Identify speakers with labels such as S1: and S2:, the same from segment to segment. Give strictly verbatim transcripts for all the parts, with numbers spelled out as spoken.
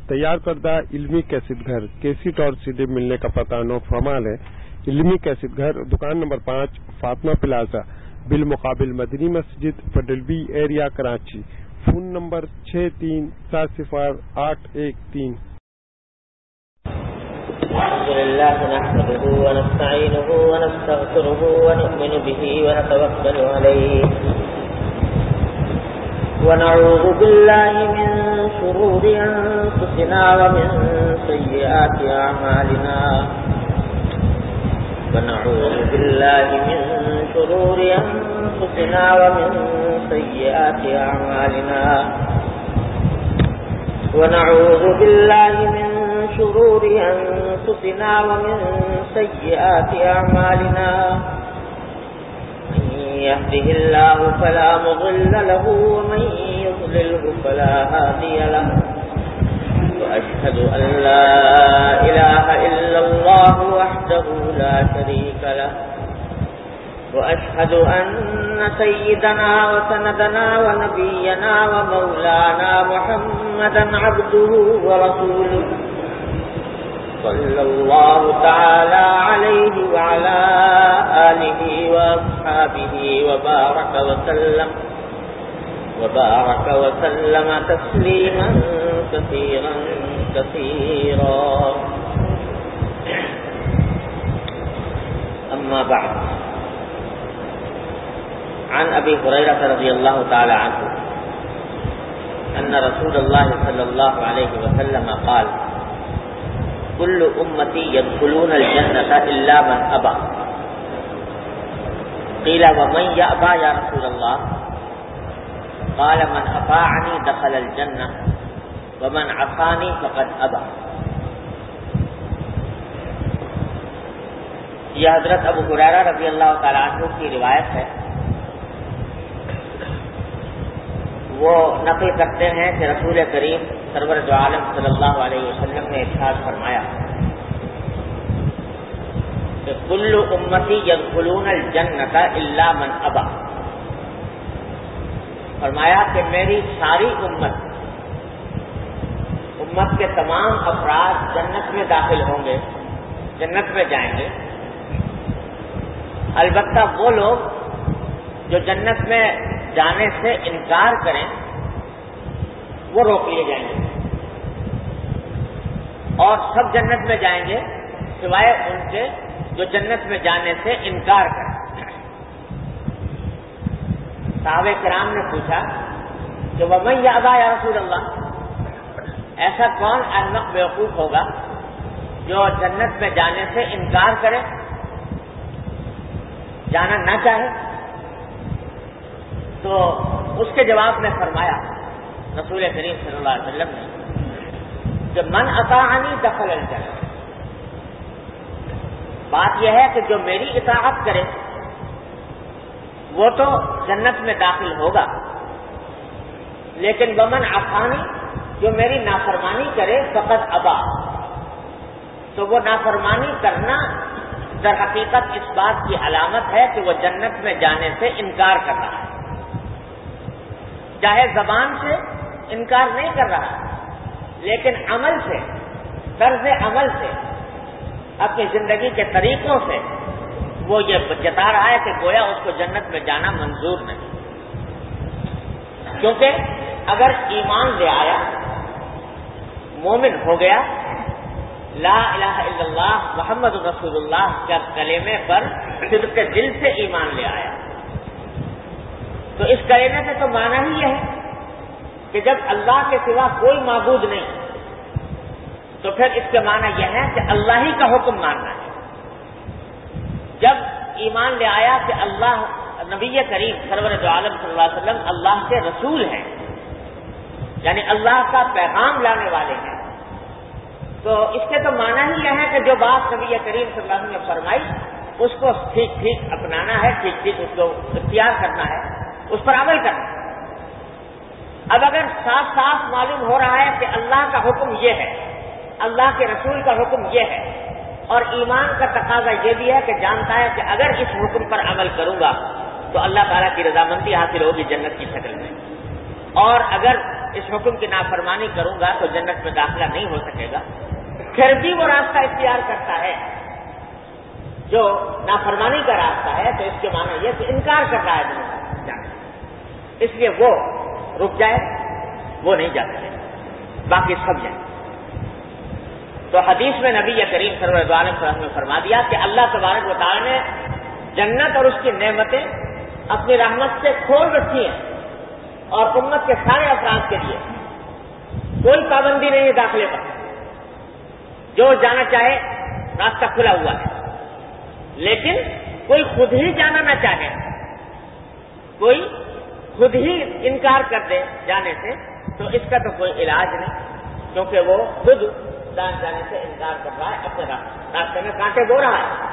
S1: تیار کردہ علمی کیسٹ گھر کیسٹ اور سی ڈی ملنے کا پتہ نو فرمال ہے۔ علمی کیسٹ گھر دکان نمبر پانچ فاطمہ پلازا بالمقابل مدنی مسجد پڈلبی ایریا کراچی۔ فون نمبر چھ تین سات صفر آٹھ ایک تین۔
S2: الحمد لله نحمده ونستعينه ونستغفره ونؤمن به ونتوكل عليه ونعوذ بالله من شرور أنفسنا ومن سيئات أعمالنا ونعوذ بالله من شرور أنفسنا ومن سيئات أعمالنا ونعوذ بالله من شرور أنفسنا ومن سيئات أعمالنا من يهده الله فلا مضل له ومن يضلله فلا هادي له وأشهد أن لا إله إلا الله وحده لا شريك له وأشهد أن سيدنا وسندنا ونبينا ومولانا محمدا عبده ورسوله صلى الله تعالى عليه وعلى آله وأصحابه وبارك وسلم وبارك وسلم تسليما كثيرا كثيرا أما بعد عن أبي هريرة رضي الله تعالى عنه أن رسول الله صلى الله عليه وسلم قال كل أمتي يدخلون الجنة إلا من أبى قيل ومن يأبى يا رسول الله قال من أطاعني دخل الجنة ومن عصاني فقد أبى۔ یہ حضرت ابو ہریرہ رضی اللہ تعالیٰ عنہ کی روایت ہے۔ وہ نقل کرتے ہیں کہ رسول کریم سرور دو عالم صلی اللہ علیہ وسلم نے ارشاد فرمایا کہ کل امتی یدخلون الجنۃ الا من ابى، فرمایا کہ میری ساری امت امت کے تمام افراد جنت میں داخل ہوں گے، جنت میں جائیں گے، البتہ وہ لوگ جو جنت میں جانے سے انکار کریں وہ روک لیے جائیں گے، اور سب جنت میں جائیں گے سوائے ان کے جو جنت میں جانے سے انکار کریں۔ صحابہ کرام نے پوچھا کہ وَمَن يَأْبَى یا رسول اللہ، ایسا کون احمق بیوقوف ہوگا جو جنت میں جانے سے انکار کرے، جانا نہ چاہے؟ تو اس کے جواب میں فرمایا رسول کریم صلی اللہ علیہ وسلم نے کہ من اطاعنی دخل الجنہ، بات یہ ہے کہ جو میری اطاعت کرے وہ تو جنت میں داخل ہوگا، لیکن ومن عصانی، جو میری نافرمانی کرے فقد ابا، تو وہ نافرمانی کرنا در حقیقت اس بات کی علامت ہے کہ وہ جنت میں جانے سے انکار کر رہا ہے، چاہے زبان سے انکار نہیں کر رہا لیکن عمل سے، طرز عمل سے، اپنی زندگی کے طریقوں سے وہ یہ جتا رہا ہے کہ گویا اس کو جنت میں جانا منظور نہیں، کیونکہ اگر ایمان لے آیا، مومن ہو گیا، لا الہ الا اللہ محمد رسول اللہ کے کلمے پر صدق دل سے ایمان لے آیا، تو اس کلمے سے تو معنی ہی یہ ہے کہ جب اللہ کے سوا کوئی معبود نہیں تو پھر اس کے معنی یہ ہے کہ اللہ ہی کا حکم ماننا ہے۔ جب ایمان لے آیا کہ اللہ نبی کریم سرور دو عالم صلی اللہ علیہ وسلم اللہ کے رسول ہیں، یعنی اللہ کا پیغام لانے والے ہیں، تو اس کے تو معنی ہی یہ ہے کہ جو بات نبی کریم صلی اللہ علیہ وسلم نے فرمائی اس کو ٹھیک ٹھیک اپنانا ہے، ٹھیک ٹھیک اس کو اختیار کرنا ہے، اس پر عمل کرنا ہے۔ اب اگر صاف صاف معلوم ہو رہا ہے کہ اللہ کا حکم یہ ہے، اللہ کے رسول کا حکم یہ ہے، اور ایمان کا تقاضا یہ بھی ہے کہ جانتا ہے کہ اگر اس حکم پر عمل کروں گا تو اللہ تعالیٰ کی رضامندی حاصل ہوگی جنت کی شکل میں، اور اگر اس حکم کی نافرمانی کروں گا تو جنت میں داخلہ نہیں ہو سکے گا، پھر بھی وہ راستہ اختیار کرتا ہے جو نافرمانی کا راستہ ہے، تو اس کے معنی یہ کہ انکار کر رہا ہے جنت جانے، اس لیے وہ رک جائے، وہ نہیں جا سکے، باقی سب جائیں۔ تو حدیث میں نبی کریم صلی اللہ علیہ وسلم نے فرما دیا کہ اللہ تبارک و تعالی نے جنت اور اس کی نعمتیں اپنی رحمت سے کھول رکھی ہیں، اور امت کے سارے افراد کے لیے کوئی پابندی نہیں ہے داخلے پر، جو جانا چاہے راستہ کھلا ہوا ہے، لیکن کوئی خود ہی جانا نہ چاہے، کوئی خود ہی انکار کر دے جانے سے، تو اس کا تو کوئی علاج نہیں، کیونکہ وہ خود دان جانے سے انکار کر رہا ہے، اپنے راستے میں کانٹے بو رہا ہے۔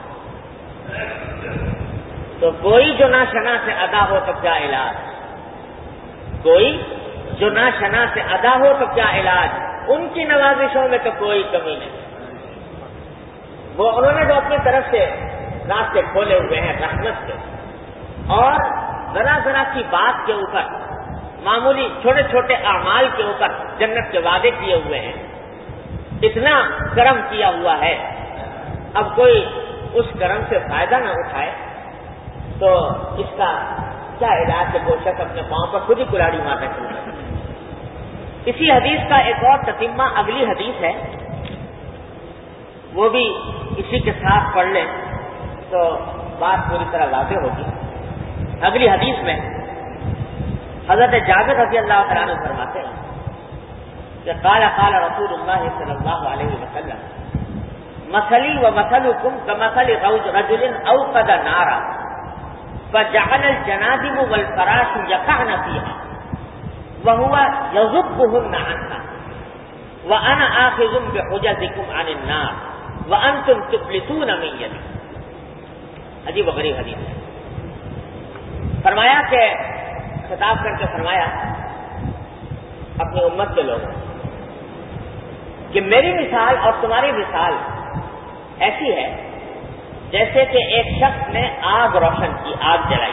S2: تو کوئی جو ناشنا سے ادا ہو تو کیا علاج، کوئی جو ناشنا سے ادا ہو تو کیا علاج، ان کی نوازشوں میں تو کوئی کمی نہیں، وہ انہوں نے جو اپنی طرف سے راستے کھولے ہوئے ہیں رحمت سے، اور ذرا ذرا کی بات کے اوپر، معمولی چھوٹے چھوٹے اعمال کے اوپر جنت کے وعدے کیے ہوئے ہیں، اتنا کرم کیا ہوا ہے، اب کوئی اس کرم سے فائدہ نہ اٹھائے تو اس کا کیا علاج ہے؟ کوئی شخص اپنے پاؤں پر خود ہی کلاڑی مارنا شروع کر دے۔ اسی حدیث کا ایک اور تتمہ اگلی حدیث ہے، وہ بھی اسی کے ساتھ پڑھ لیں تو بات پوری طرح واضح ہوگی۔ اگلی حدیث میں حضرت جابر رضی اللہ تعالیٰ عنہ فرماتے ہیں کہ قال قال رسول اللہ صلی اللہ علیہ وسلم مثلی و مثلکم کمثل رجل اوقد نارا فجعل الجنادب والفراش يقعن فيها وهو يذبهن عنها وانا آخذ بحجزكم عن النار وانتم تفلتون من يدي۔ عجیب و غریب حدیث ہے۔ فرمایا کہ خطاب کر کے فرمایا اپنی امت کے لوگوں کہ میری مثال اور تمہاری مثال ایسی ہے جیسے کہ ایک شخص نے آگ روشن کی، آگ جلائی،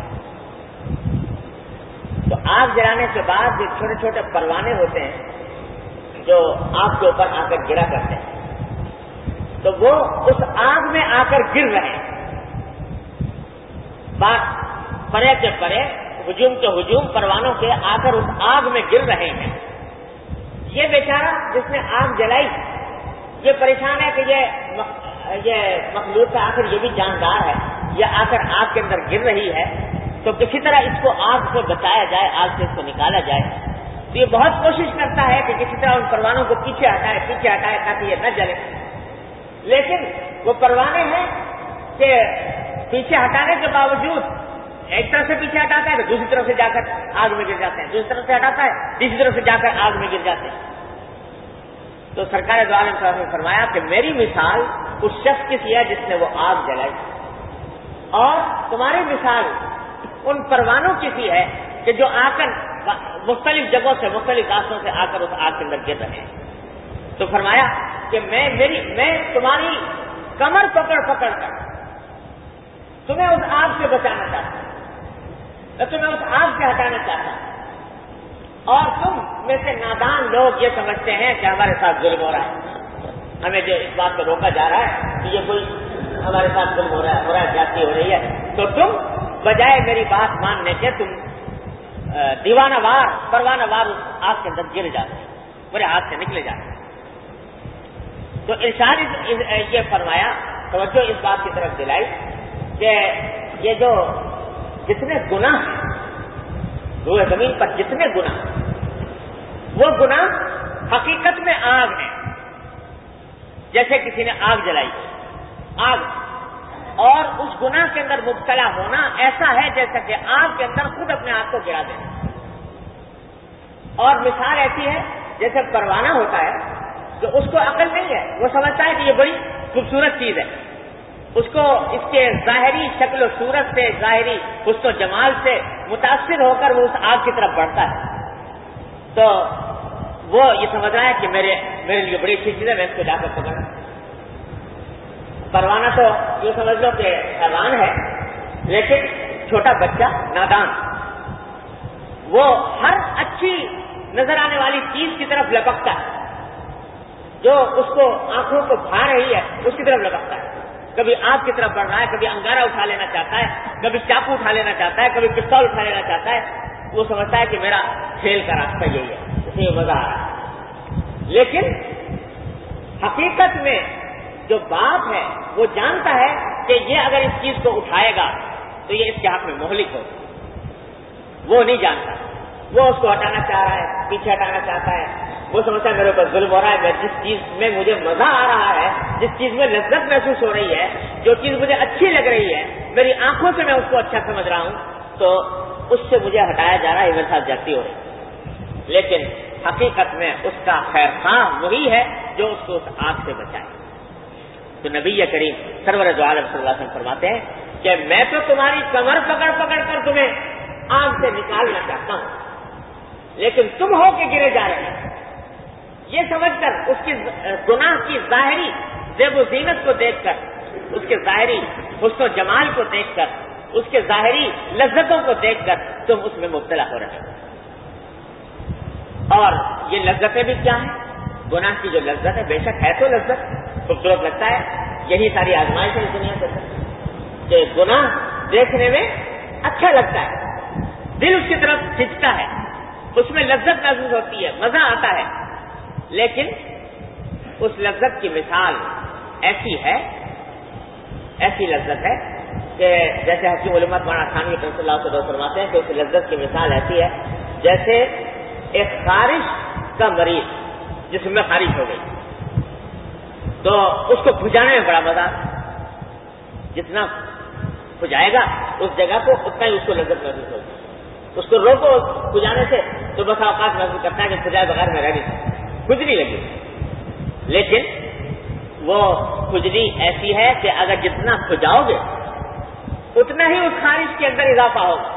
S2: تو آگ جلانے کے بعد جو چھوٹے چھوٹے پروانے ہوتے ہیں جو آگ کے اوپر آ کر گرا کرتے ہیں، تو وہ اس آگ میں آ کر گر رہے ہیں، بات پرے کے پرے، ہجوم کے ہجوم پروانوں کے آ کر اس آگ میں گر رہے ہیں۔ یہ بیچارہ جس نے آگ جلائی یہ پریشان ہے کہ یہ یہ مخلوق کا آخر یہ بھی جاندار ہے، یہ آ کر آگ کے اندر گر رہی ہے، تو کسی طرح اس کو آگ سے بچایا جائے، آگ سے اس کو نکالا جائے۔ تو یہ بہت کوشش کرتا ہے کہ کسی طرح ان پروانوں کو پیچھے ہٹائے پیچھے ہٹائے تاکہ یہ نہ جلے، لیکن وہ پروانے ہیں کہ پیچھے ہٹانے کے باوجود ایک طرف سے پیچھے ہٹاتا ہے تو دوسری طرف سے جا کر آگ میں گر جاتے ہیں، دوسری طرف سے ہٹاتا ہے تیسری طرف سے جا کر آگ میں گر جاتے ہیں۔ تو سرکار دو عالم صاحب نے فرمایا کہ میری مثال اس شخص کی سی ہے جس نے وہ آگ جلائی، اور تمہاری مثال ان پروانوں کی سی ہے کہ جو آ کر مختلف جگہوں سے مختلف راستوں سے آ کر اس آگ کے اندر گر رہے ہیں۔ تو فرمایا کہ میں میری میں تمہاری کمر پکڑ پکڑ کر تمہیں اس آگ سے بچانا چاہتا ہوں، میں تمہیں اس آگ سے ہٹانا چاہتا ہوں، اور تم میں سے نادان لوگ یہ سمجھتے ہیں کہ ہمارے ساتھ ظلم ہو رہا ہے، ہمیں جو اس بات پہ روکا جا رہا ہے کہ یہ کوئی ہمارے ساتھ ظلم ہو رہا ہے ہو رہا ہے زیادتی ہو رہی ہے، تو تم بجائے میری بات ماننے کے تم دیوانہ وار پروانہ وار اس آگ کے اندر گر جاتے ہیں، میرے ہاتھ سے نکلے جاتے ہیں۔ تو ارشاد یہ فرمایا، توجہ اس بات کی طرف دلائی کہ یہ جو جتنے گناہ ہیں روئے زمین پر، جتنے گناہ وہ گناہ حقیقت میں آگ ہیں، جیسے کسی نے آگ جلائی آگ، اور اس گناہ کے اندر مبتلا ہونا ایسا ہے جیسا کہ آگ کے اندر خود اپنے آپ کو گرا دینا، اور مثال ایسی ہے جیسے پروانہ ہوتا ہے کہ اس کو عقل نہیں ہے، وہ سمجھتا ہے کہ یہ بڑی خوبصورت چیز ہے، اس کو اس کے ظاہری شکل و صورت سے، ظاہری حسن و جمال سے متاثر ہو کر وہ اس آگ کی طرف بڑھتا ہے، تو وہ یہ سمجھ رہا ہے کہ میرے میرے لیے بڑی اچھی چیز ہے، میں اس کو جا کر پکڑا۔ پروانہ تو یہ سمجھ لو کہ حیوان ہے، لیکن چھوٹا بچہ نادان وہ ہر اچھی نظر آنے والی چیز کی طرف لپکتا ہے، جو اس کو آنکھوں کو بھا رہی ہے اس کی طرف لپکتا ہے. کبھی آگ کی طرف بڑھ رہا ہے، کبھی انگارہ اٹھا لینا چاہتا ہے، کبھی چاقو اٹھا لینا چاہتا ہے، کبھی پستول اٹھا لینا چاہتا ہے. وہ سمجھتا ہے کہ میرا کھیل کا راستہ یہی ہے، اس میں مزہ آ رہا ہے. لیکن حقیقت میں جو باپ ہے وہ جانتا ہے کہ یہ اگر اس چیز کو اٹھائے گا تو یہ اس کے حق میں مہلک ہو. وہ نہیں جانتا، وہ اس کو ہٹانا چاہ رہا ہے، پیچھے ہٹانا چاہتا ہے. وہ سمجھتا ہے میرے اوپر ظلم ہو رہا ہے. میں جس چیز میں مجھے مزہ آ رہا ہے، جس چیز میں لذت محسوس ہو رہی ہے، جو چیز مجھے اچھی لگ رہی ہے، میری آنکھوں سے میں اس کو اچھا سمجھ رہا ہوں، تو اس سے مجھے ہٹایا جا رہا ہے، میرے ساتھ جاتی ہو رہی ہے. لیکن حقیقت میں اس کا خیر خواہ وہی ہے جو اس کو اس آگ سے بچائے. تو نبی کریم سرور دو عالم صلی اللہ علیہ وسلم فرماتے ہیں کہ میں تو تمہاری کمر پکڑ پکڑ کر تمہیں آگ سے نکالنا چاہتا ہوں، لیکن تم ہو کے گرے جا رہے ہیں. یہ سمجھ کر اس کی گناہ کی ظاہری زیب و زینت کو دیکھ کر، اس کے ظاہری حسن و جمال کو دیکھ کر، اس کے ظاہری لذتوں کو دیکھ کر تم اس میں مبتلا ہو رہے ہو. اور یہ لذتیں بھی کیا ہیں؟ گناہ کی جو لذت ہے، بے شک ہے تو لذت، خوبصورت لگتا ہے. یہی ساری آزمائش ہے اس دنیا کے اندر کہ گناہ دیکھنے میں اچھا لگتا ہے، دل اس کی طرف کھنچتا ہے، اس میں لذت محسوس ہوتی ہے، مزہ آتا ہے. لیکن اس لذت کی مثال ایسی ہے، ایسی لذت ہے کہ جیسے حکیم علماء مولانا تھانوی رحمۃ اللہ سے فرماتے ہیں کہ اس لذت کی مثال ایسی ہے جیسے ایک خارش کا مریض جسم میں خارش ہو گئی تو اس کو کھجانے میں بڑا مزہ آتا ہے. جتنا کھجائے گا اس جگہ کو اتنا ہی اس کو لذت محسوس ہوگی. اس کو روکو کھجانے سے تو بس اوقات محسوس کرتا ہے کہ کھجائے بغیر میں رہ نہیں سکتا، کھجلی لگی. لیکن وہ کھجلی ایسی ہے کہ اگر جتنا کھجاؤ گے اتنا ہی اس خارش کے اندر اضافہ ہوگا.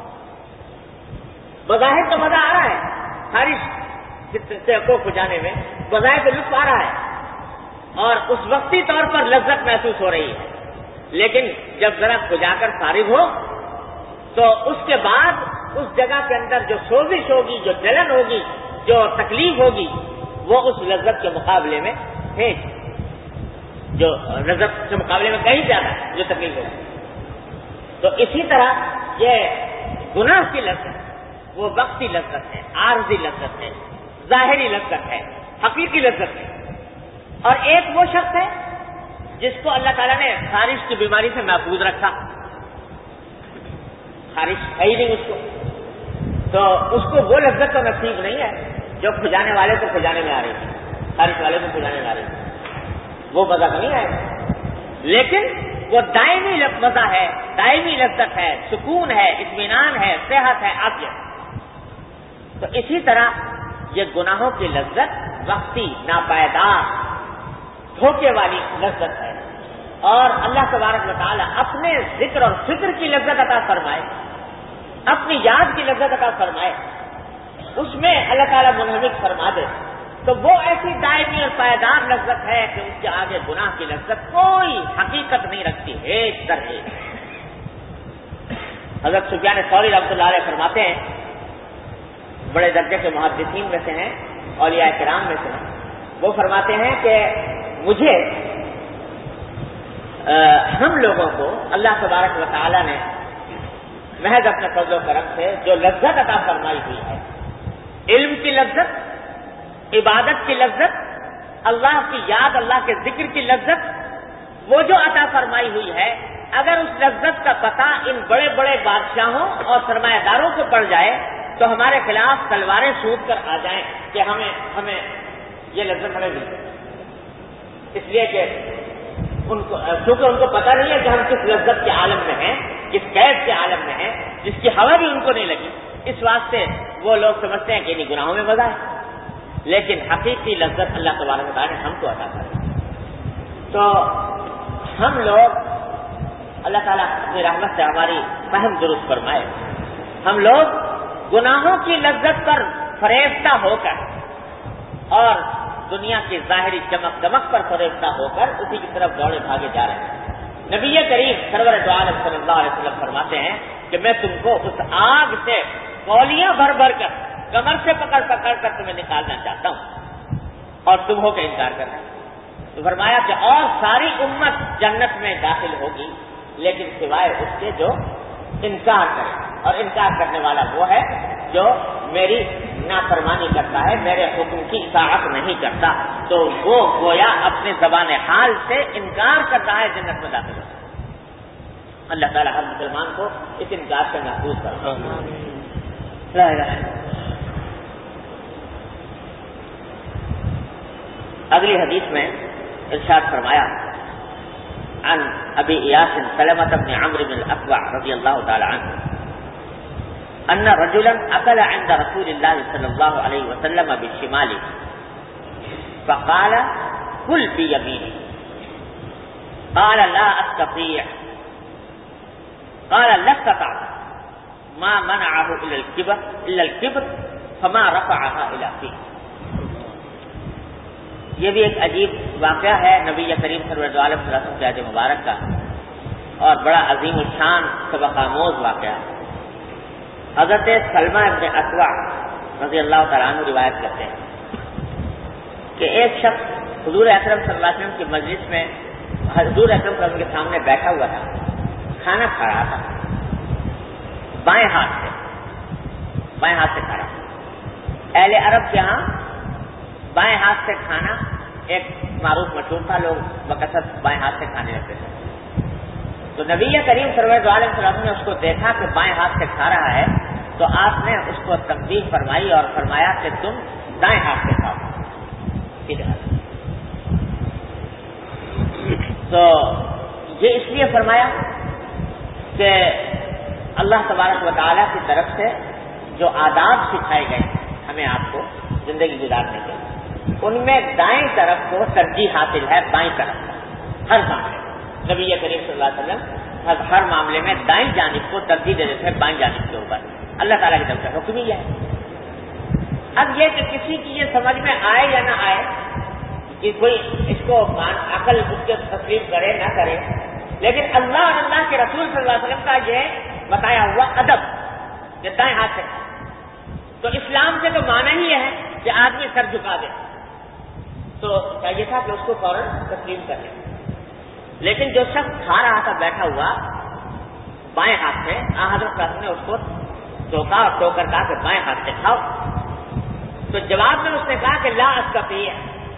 S2: بظاہر تو مزہ آ رہا ہے، خارش کو کھجانے میں بظاہر تو لطف آ رہا ہے اور اس وقتی طور پر لذت محسوس ہو رہی ہے. لیکن جب ذرا کھجا کر فارغ ہو تو اس کے بعد اس جگہ کے اندر جو سوزش ہوگی، جو جلن ہوگی، جو تکلیف ہوگی، وہ اس لذت کے مقابلے میں ہے، جو لذت کے مقابلے میں کہیں زیادہ جو تکلیف ہوگی. تو اسی طرح یہ گناہ کی لذت وہ وقتی لذت ہے، عارضی لذت ہے، ظاہری لذت ہے، حقیقی لذت ہے. اور ایک وہ شخص ہے جس کو اللہ تعالیٰ نے خارش کی بیماری سے محفوظ رکھا، خارش ہے ہی نہیں اس کو، تو اس کو وہ لذت تو نصیب نہیں ہے جو کھجانے والے کو کھجانے میں آ رہی ہے، خارش والے کو کھجانے میں آ رہی ہے. وہ مزہ تو نہیں آئے گا، لیکن وہ دائمی مزہ ہے، دائمی لذت ہے، سکون ہے، اطمینان ہے، صحت ہے، عافیت. تو اسی طرح یہ گناہوں کی لذت وقتی، ناپائیدار، دھوکے والی لذت ہے. اور اللہ تبارک و تعالی اپنے ذکر اور فکر کی لذت عطا فرمائے، اپنی یاد کی لذت عطا فرمائے، اس میں اللہ تعالیٰ منہمک فرما دے تو وہ ایسی دائمی اور پائیدار لذت ہے کہ اس کے آگے گناہ کی لذت کوئی حقیقت نہیں رکھتی، ایک در ایک. حضرت سفیان ثوری رحمۃ اللہ علیہ فرماتے ہیں، بڑے درجے کے محدثین میں سے ہیں، اولیاء کرام میں سے ہیں. وہ فرماتے ہیں کہ مجھے ہم لوگوں کو اللہ تبارک و تعالی نے محض اپنے فضل و کرم سے جو لذت عطا فرمائی ہوئی ہے، علم کی لذت، عبادت کی لذت، اللہ کی یاد، اللہ کے ذکر کی لذت، وہ جو عطا فرمائی ہوئی ہے، اگر اس لذت کا پتہ ان بڑے بڑے بادشاہوں اور سرمایہ داروں کو پڑ جائے تو ہمارے خلاف تلواریں سوٹ کر آ جائیں کہ ہمیں ہمیں یہ لذت ہمیں مل جائے. اس لیے کہ ان کو کیونکہ ان کو پتہ نہیں ہے کہ ہم کس لذت کے عالم میں ہیں، کس قید کے عالم میں ہیں جس کی ہوا بھی ان کو نہیں لگی. اس واسطے وہ لوگ سمجھتے ہیں کہ انہیں گناہوں میں مزہ ہے، لیکن حقیقی لذت اللہ تبارک و تعالی نے ہم کو عطا کر. تو ہم لوگ اللہ تعالیٰ اپنی رحمت سے ہماری فہم درست فرمائے، ہم لوگ گناہوں کی لذت پر فریفتہ ہو کر اور دنیا کی ظاہری چمک دمک پر فریفتہ ہو کر اسی کی طرف دوڑے بھاگے جا رہے ہیں. نبی کریم سرور دو عالم صلی اللہ علیہ وسلم فرماتے ہیں کہ میں تم کو اس آگ سے کولیاں بھر بھر کر کمر سے پکڑ پکڑ کر تمہیں نکالنا چاہتا ہوں اور تم ہو کے انکار کر رہے ہیں۔ تو فرمایا کہ اور ساری امت جنت میں داخل ہوگی لیکن سوائے اس کے جو انکار کرے، اور انکار کرنے والا وہ ہے جو میری نافرمانی کرتا ہے، میرے حکم کی اطاعت نہیں کرتا، تو وہ گویا اپنے زبان حال سے انکار کر رہا ہے جنت میں داخل ہوتا ہے۔ اللہ تعالیٰ ہر مسلمان کو اس انکار سے محفوظ کرتا ہے۔ اگلی حدیث میں ارشاد فرمایا عن ابی ایاس سلمۃ بن عمرو بن الاکوع رضی اللہ تعالی عنہ ان رجلا اکل عند رسول اللہ صلی اللہ علیہ وسلم بالشمال فقال کل بیمینی قال لا استطيع قال لا استطعت ما منعه الا الكبر الا الكبر فما رفعها الى فيه۔ یہ بھی ایک عجیب واقعہ ہے نبی کریم صلی اللہ علیہ وسلم کے عہد مبارک کا، اور بڑا عظیم الشان سبق آموز واقعہ۔ حضرت سلمہ ابن اکوع رضی اللہ تعالیٰ عنہ روایت کرتے ہیں کہ ایک شخص حضور اکرم صلی اللہ علیہ وسلم کی مجلس میں حضور اکرم صلی اللہ علیہ وسلم کے سامنے بیٹھا ہوا تھا، کھانا کھا رہا تھا بائیں ہاتھ سے بائیں ہاتھ سے کھا رہا تھا۔ اہل عرب کے ہاں بائیں ہاتھ سے کھانا ایک معروف مشہور تھا، لوگ بکثرت بائیں ہاتھ سے کھانے لگتے تھے۔ تو نبی کریم صلی اللہ علیہ وسلم نے اس کو دیکھا کہ بائیں ہاتھ سے کھا رہا ہے، تو آپ نے اس کو تنبیہ فرمائی اور فرمایا کہ تم دائیں ہاتھ سے کھاؤ سیدھے ہاتھ۔ تو یہ اس لیے فرمایا کہ اللہ تبارک و تعالیٰ کی طرف سے جو آداب سکھائے گئے ہمیں آپ کو زندگی گزارنے کے، ان میں دائیں طرف کو ترجیح حاصل ہے بائیں طرف ہر معاملے میں۔ نبی کریم صلی اللہ علیہ وسلم ہر معاملے میں دائیں جانب کو ترجیح دے دیتے ہیں بائیں جانب کے اوپر، اللہ تعالیٰ کی طرف سے حکم ہی ہے۔ اب یہ کہ کسی کی یہ سمجھ میں آئے یا نہ آئے کہ کوئی اس کو عقل اس کے تسلیم کرے نہ کرے، لیکن اللہ اور اللہ کے رسول صلی اللہ علیہ وسلم کا یہ بتایا ہوا ادب کہ دائیں ہاتھ سے، تو اسلام سے تو معنی ہی ہے کہ آدمی سر جھکا دے، تو چاہیے تھا کہ اس کو فوراً تسلیم کر لیں۔ لیکن جو شخص کھا رہا تھا بیٹھا ہوا بائیں ہاتھ سے، حضرت نے اس کو ٹوکا اور ٹوک کر کہا کہ بائیں ہاتھ سے کھاؤ، تو جواب میں اس نے کہا کہ لا استطيع،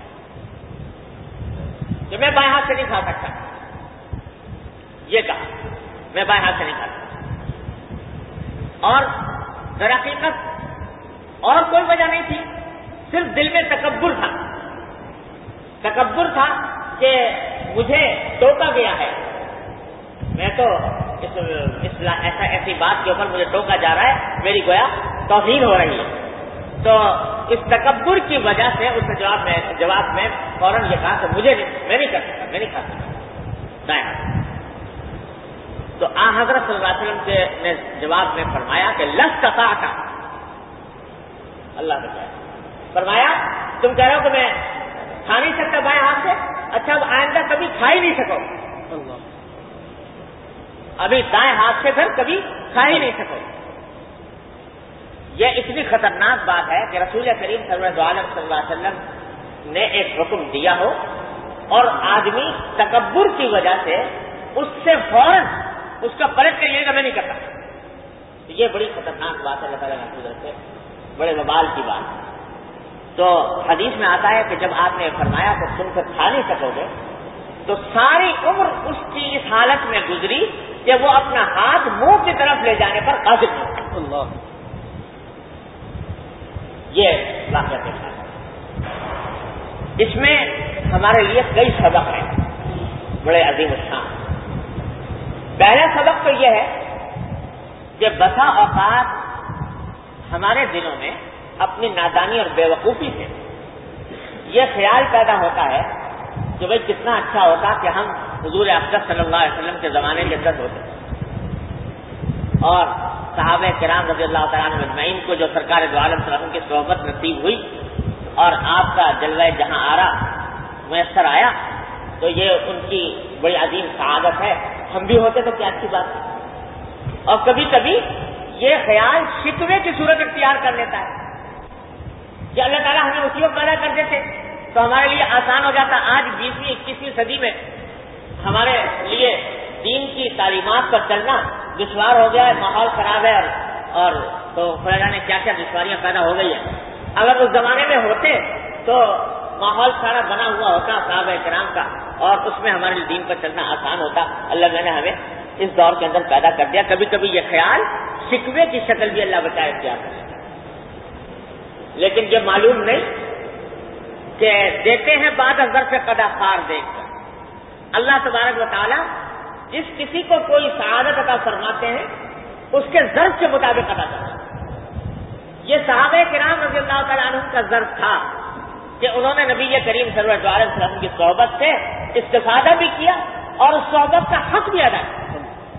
S2: کہ میں بائیں ہاتھ سے نہیں کھا سکتا، یہ کہا میں بائیں ہاتھ سے نہیں کھا سکتا۔ اور در حقیقت اور کوئی وجہ نہیں تھی، صرف دل میں تکبر تھا، تکبر تھا کہ مجھے ٹوکا گیا ہے، میں تو اس, اس ایسا ایسی بات کے اوپر مجھے ٹوکا جا رہا ہے، میری گویا توہین ہو رہی ہے، تو اس تکبر کی وجہ سے اس نے جواب میں جواب میں فوراً یہ کہا کہ مجھے میں نہیں کر سکتا، میں نہیں کھا سکتا دائیں ہاتھ۔ تو آ حضرت صلی اللہ علیہ وسلم کے نے جواب میں فرمایا کہ لستطعت، اللہ نے فرمایا تم کہہ رہے ہو کہ میں کھا نہیں سکتا بائیں ہاتھ سے، اچھا اب آئندہ کبھی کھا ہی نہیں سکو، ابھی دائیں ہاتھ سے پھر کبھی کھا ہی نہیں سکو۔ یہ اتنی خطرناک بات ہے کہ رسول کریم صلی اللہ علیہ وسلم نے ایک حکم دیا ہو اور آدمی تکبر کی وجہ سے اس سے فوراً اس کا پلٹ کر یہ کہ میں نہیں کرتا، تو یہ بڑی خطرناک بات ہے، اللہ تعالیٰ محفوظ رکھے، بڑے وبال کی بات۔ تو حدیث میں آتا ہے کہ جب آپ نے فرمایا کہ تم سے کھا نہیں سکو گے، تو ساری عمر اس کی اس حالت میں گزری کہ وہ اپنا ہاتھ منہ کی طرف لے جانے پر قادر ہو۔ اللہ، یہ واقعہ دیکھا، اس میں ہمارے لیے کئی سبق ہیں بڑے عظیم الشان۔ پہلا سبق تو یہ ہے کہ بسا اوقات ہمارے دلوں میں اپنی نادانی اور بے وقوفی سے یہ خیال پیدا ہوتا ہے کہ بھائی کتنا اچھا ہوتا کہ ہم حضور اقدس صلی اللہ علیہ وسلم کے زمانے کے اندر ہوتے، اور صحابہ کرام رضی اللہ تعالیٰ عنہ اجمعین کو جو سرکار دو عالم صلی اللہ علیہ وسلم کی صحبت نصیب ہوئی اور آپ کا جلوہ جہاں آرا میسر آیا، تو یہ ان کی بڑی عظیم سعادت ہے، ہم بھی ہوتے تو کیا اچھی بات ہے۔ اور کبھی کبھی یہ خیال شکوے کی صورت اختیار کر لیتا ہے کہ اللہ تعالیٰ ہمیں اسی وقت پیدا کر دیتے تو ہمارے لیے آسان ہو جاتا. آج بیسویں اکیسویں صدی میں ہمارے لیے دین کی تعلیمات پر چلنا دشوار ہو گیا ہے, ماحول خراب ہے, اور, اور تو خدا جانے کیا کیا دشواریاں پیدا ہو گئی ہیں. اگر اس زمانے میں ہوتے تو ماحول سارا بنا ہوا ہوتا صحابہ کرام کا, اور اس میں ہمارے دین پر چلنا آسان ہوتا. اللہ میں نے ہمیں اس دور کے اندر پیدا کر دیا. کبھی کبھی یہ خیال شکوے کی شکل بھی اللہ بچائے کیا کرے, لیکن یہ معلوم نہیں کہ دیتے ہیں بعد از ظرف قضا خار دیکھ کر. اللہ تبارک و تعالی جس کسی کو کوئی سعادت عطا فرماتے ہیں اس کے ظرف کے مطابق عطا کرتے ہیں. یہ صحابہ کرام رضی اللہ تعالیٰ عنہ کا ظرف تھا کہ انہوں نے نبی کریم صلی اللہ علیہ وسلم کی صحبت سے استفادہ بھی کیا اور اس صحبت کا حق بھی ادا کیا.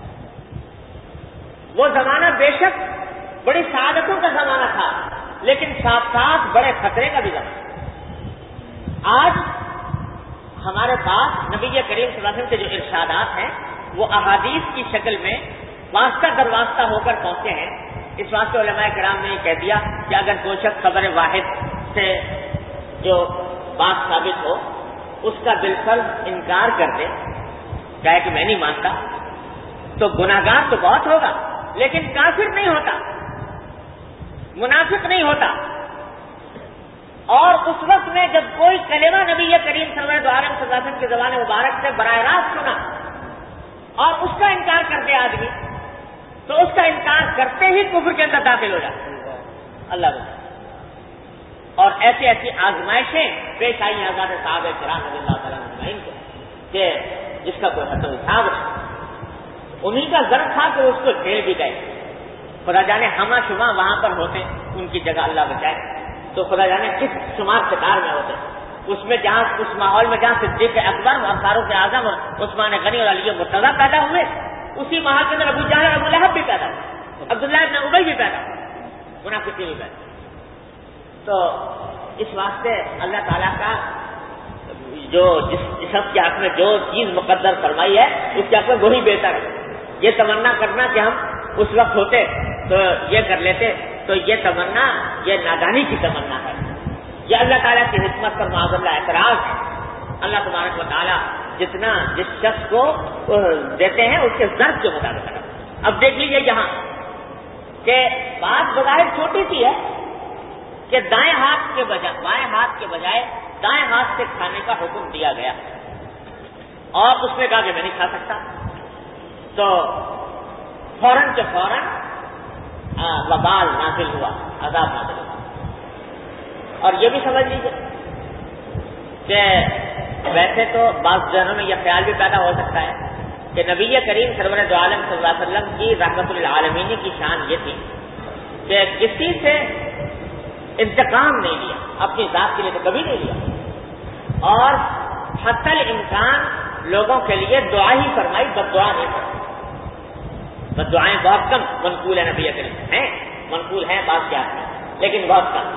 S2: وہ زمانہ بے شک بڑی سعادتوں کا زمانہ تھا, لیکن ساتھ ساتھ بڑے خطرے کا بھی زمانہ. آج ہمارے پاس نبی کریم صلی اللہ علیہ وسلم کے جو ارشادات ہیں وہ احادیث کی شکل میں واسطہ در واسطہ ہو کر پہنچے ہیں. اس واسطے علماء کرام نے یہ کہہ دیا کہ اگر کوئی شخص خبر واحد سے جو بات ثابت ہو اس کا بالفرض انکار کر دے, کہے کہ میں نہیں مانتا, تو گناہگار تو بہت ہوگا لیکن کافر نہیں ہوتا, منافق نہیں ہوتا. اور اس وقت میں جب کوئی کلمہ نبی کریم صلی اللہ علیہ وسلم کی زبان مبارک سے براہ راست سنا اور اس کا انکار کر دے آدمی, تو اس کا انکار کرتے ہی کفر کے اندر داخل ہو جاتا. اللہ بتا. اور ایسی ایسی آزمائشیں پیش آئی آزاد صحابہ کرام رضی اللہ تعالیٰ عنہ کو کہ جس کا کوئی حد و حساب نہیں. انہیں کا ضرور تھا کہ اس کو جھیل بھی گئے. خدا جانے ہما شما وہاں پر ہوتے, ان کی جگہ اللہ بچائے, تو خدا جانے کس شمار کتار میں ہوتے. اس میں جہاں اس ماحول میں جہاں صدیق اکبر اور فاروق اعظم اور عثمان غنی اور علی مرتضیٰ پیدا ہوئے, اسی ماحول کے اندر ابو جہل اور ابو لہب بھی پیدا ہوئے, عبداللہ ابن ابی بھی پیدا ہوئے, منافقین بھی پیدا. تو اس واسطے اللہ تعالیٰ کا جو جس شخص کے حق میں جو چیز مقدر فرمائی ہے اس کے حق میں وہی بہتر ہے. یہ تمنا کرنا کہ ہم اس وقت ہوتے تو یہ کر لیتے, تو یہ تمنا یہ نادانی کی تمنا ہے. یہ اللہ تعالیٰ کی حکمت پر معاذ اللہ اعتراض ہے. اللہ تبارک و تعالیٰ جتنا جس شخص کو دیتے ہیں اس کے ضرب کے مطابق. اب دیکھ لیجیے یہاں کہ بات بظاہر چھوٹی سی ہے کہ دائیں ہاتھ کے بجائے بائیں ہاتھ کے بجائے دائیں ہاتھ سے کھانے کا حکم دیا گیا, اور اس نے کہا کہ میں نہیں کھا سکتا, تو فوراً کے فوراً وبال نازل ہوا, عذاب نازل ہوا. اور یہ بھی سمجھ لیجیے کہ ویسے تو بعض ذہنوں میں یہ خیال بھی پیدا ہو سکتا ہے کہ نبی کریم سرور دو عالم صلی اللہ علیہ وسلم کی رحمت للعالمین کی شان یہ تھی کہ کسی سے انتقام نہیں لیا, اپنی ذات کے لیے تو کبھی نہیں لیا, اور حتی الامکان لوگوں کے لیے دعا ہی فرمائی, بد دعا نہیں فرمائی. بد دعائیں بہت کم منقول ہے نبی کریم ہیں, منقول ہیں بعض کے ہاتھ میں, لیکن بہت کم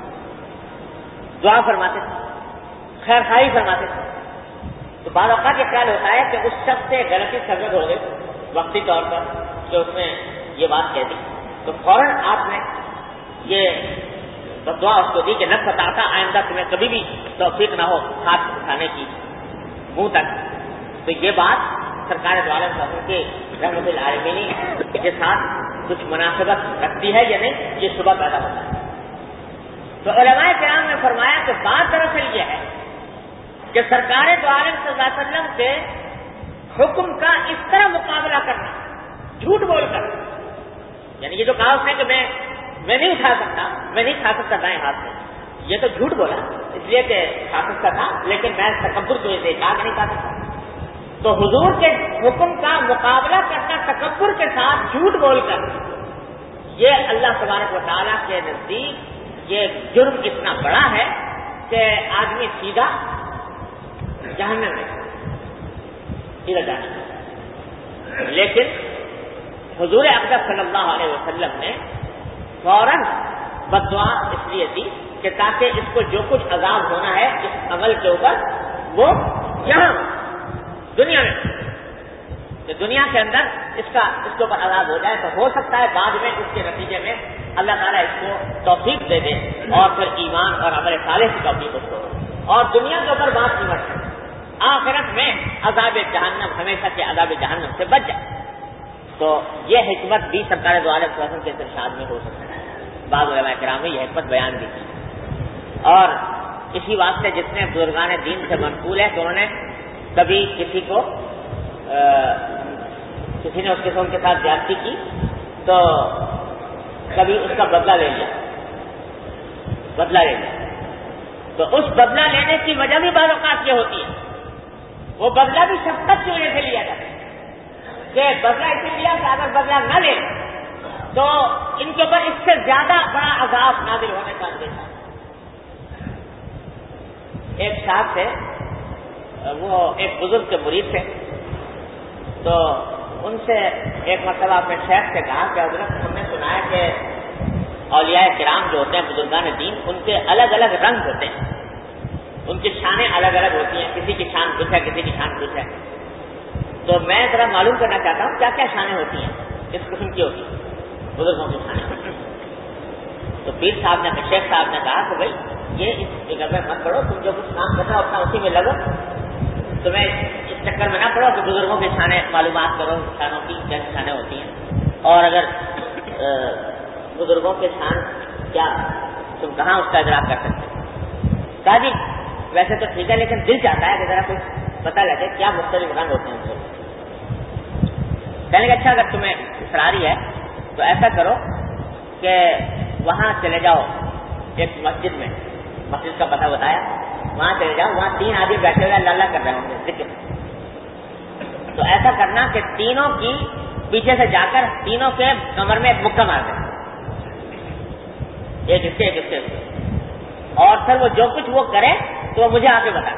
S2: دعا فرماتے تھے, خیر خواہی فرماتے تھے. تو بعض اوقات یہ خیال ہوتا ہے کہ اس شخص سے غلطی سرزد ہو گئی وقتی طور پر کہ اس نے یہ بات کہہ دی, تو فوراً آپ نے یہ دعا اس کو دی کہ نہ فتاتا آئندہ تمہیں کبھی بھی توفیق نہ ہو ہاتھ اٹھانے کی منہ تک. تو یہ بات سرکار دو عالم صاحب کے رحمت العالمین کے ساتھ کچھ مناسبت رکھتی ہے یا نہیں, یہ شبہ پیدا ہوتا ہے. تو علماء کرام نے فرمایا کہ بات دراصل یہ ہے کہ سرکار دو عالم صلی اللہ علیہ وسلم سے حکم کا اس طرح مقابلہ کرنا جھوٹ بول کر, یعنی یہ جو کہا اس نے کہ میں میں نہیں اٹھا سکتا, میں نہیں کھا سکتا دائیں ہاتھ سے, یہ تو جھوٹ بولا اس لیے کہ کھا سکتا تھا, لیکن میں تکبر کی وجہ سے کہا کہ نہیں کھا سکتا. تو حضور کے حکم کا مقابلہ کرنا تکبر کے ساتھ جھوٹ بول کر, یہ اللہ تبارک و تعالیٰ کے نزدیک یہ جرم اتنا بڑا ہے کہ آدمی سیدھا جہنم میں سیدھا جانا. لیکن حضور اقدس صلی اللہ علیہ وسلم نے فوراً بد دعا اس لیے دی کہ تاکہ اس کو جو کچھ عذاب ہونا ہے اس عمل کے اوپر وہ یہاں دنیا میں, کہ دنیا کے اندر اس کا اس کے اوپر عذاب ہو جائے, تو ہو سکتا ہے بعد میں اس کے نتیجے میں اللہ تعالیٰ اس کو توفیق دے دے اور پھر ایمان اور عمل صالح کی توفیق اس کو اور دنیا کے اوپر بات سمجھ ہے آخرت میں عذاب جہنم ہمیشہ کے عذاب جہنم سے بچ جائے. تو یہ حکمت بھی سرکار دو عالم صلی اللہ علیہ وسلم کے ارشاد میں ہو سکتا ہے. بعض علماء کرام نے یہ حکمت بیان کی تھی. اور اسی واسطے جتنے بزرگان دین سے منقول ہے تو انہوں نے کبھی کسی کو کسی نے اس قسم کے ساتھ زیادتی کی تو کبھی اس کا بدلہ لے لیا بدلہ لے لیا تو اس بدلہ لینے کی وجہ بھی بعض اوقات یہ ہوتی ہے. وہ بدلہ بھی شفقت کی وجہ سے لیا جاتا ہے کہ بدلہ اسی لیا کہ اگر بدلہ نہ لے تو ان کے اوپر اس سے زیادہ بڑا عذاب نازل ہونے کا اندیشہ. ایک صاحب تھے وہ ایک بزرگ کے مرید تھے تو ان سے ایک مرتبہ اپنے شیخ سے کہا کہ حضرت ہم نے سنا ہے کہ اولیاء کرام جو ہوتے ہیں بزرگان دین ان کے الگ الگ رنگ ہوتے ہیں ان کی شانیں الگ الگ ہوتی ہیں کسی کی شان کچھ ہے کسی کی شان کچھ ہے. تو میں ذرا معلوم کرنا چاہتا ہوں کیا کیا شانیں ہوتی ہیں کس قسم کی ہوتی ہیں بزرگوں کی شانیں. تو پیر صاحب نے شیخ صاحب نے کہا کہ بھائی یہ اس جگہ میں مت پڑھو تم جو کچھ کام کرنا اپنا اسی میں لگو تمہیں اس چکر میں نہ پڑو کہ بزرگوں کی شانیں معلومات کرو شانوں کی کیسی شانیں ہوتی ہیں اور اگر بزرگوں کے شان کیا تم کہاں اس کا ادراک کر سکتے. کہا جی ویسے تو ٹھیک ہے لیکن دل چاہتا ہے کہ ذرا کچھ پتہ لگے کیا مختلف رنگ ہوتے ہیں. کہنے کہ اچھا اگر تمہیں اصراری ہے تو ایسا کرو کہ وہاں چلے جاؤ ایک مسجد میں مسجد کا پتہ بتایا وہاں چلے جاؤ وہاں تین آدمی بیٹھے ہوئے اللہ کر رہے ہوں گے ذکر. تو ایسا کرنا کہ تینوں کی پیچھے سے جا کر تینوں کے کمر میں ایک مکہ مار دیں ایک اس سے ایک اس سے اور پھر وہ جو کچھ وہ کرے تو وہ مجھے آ کے بتا.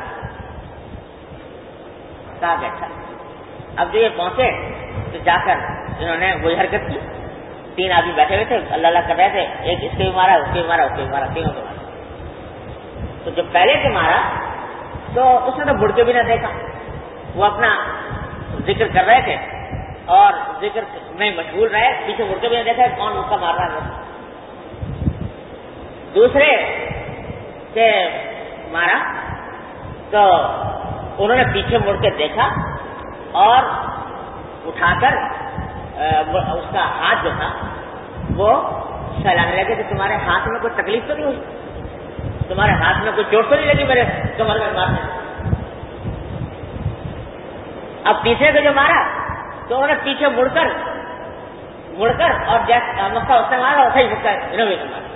S2: کہا کہ اچھا. اب جو یہ پہنچے تو جا کر انہوں نے وہی حرکت کی. تین آدمی بیٹھے ہوئے تھے اللہ اللہ کر رہے تھے ایک اس کے بھی مارا اس کے بھی مارا اس کے بھی مارا تینوں کو مارا. تو جو پہلے کے مارا تو اس نے تو مڑ کے بھی نہ دیکھا وہ اپنا ذکر کر رہے تھے اور ذکر میں مشغول رہے پیچھے مڑ کے بھی نہ دیکھا کون مکہ مار رہا ہے. دوسرے کے مارا تو انہوں نے پیچھے مڑ کے دیکھا اور اٹھا کر اس کا ہاتھ جو تھا وہ سہلانے لگے کہ تمہارے ہاتھ میں کوئی تکلیف تو نہیں ہوئی تمہارے ہاتھ میں کوئی چوٹ تو نہیں لگی میرے کمر میں مارنے. اب تیسرے کو جو مارا تو انہوں نے پیچھے مڑ کر مڑ کر اور جیسے مکہ اس نے مارا ویسے ہی مکہ انہوں نے مارا.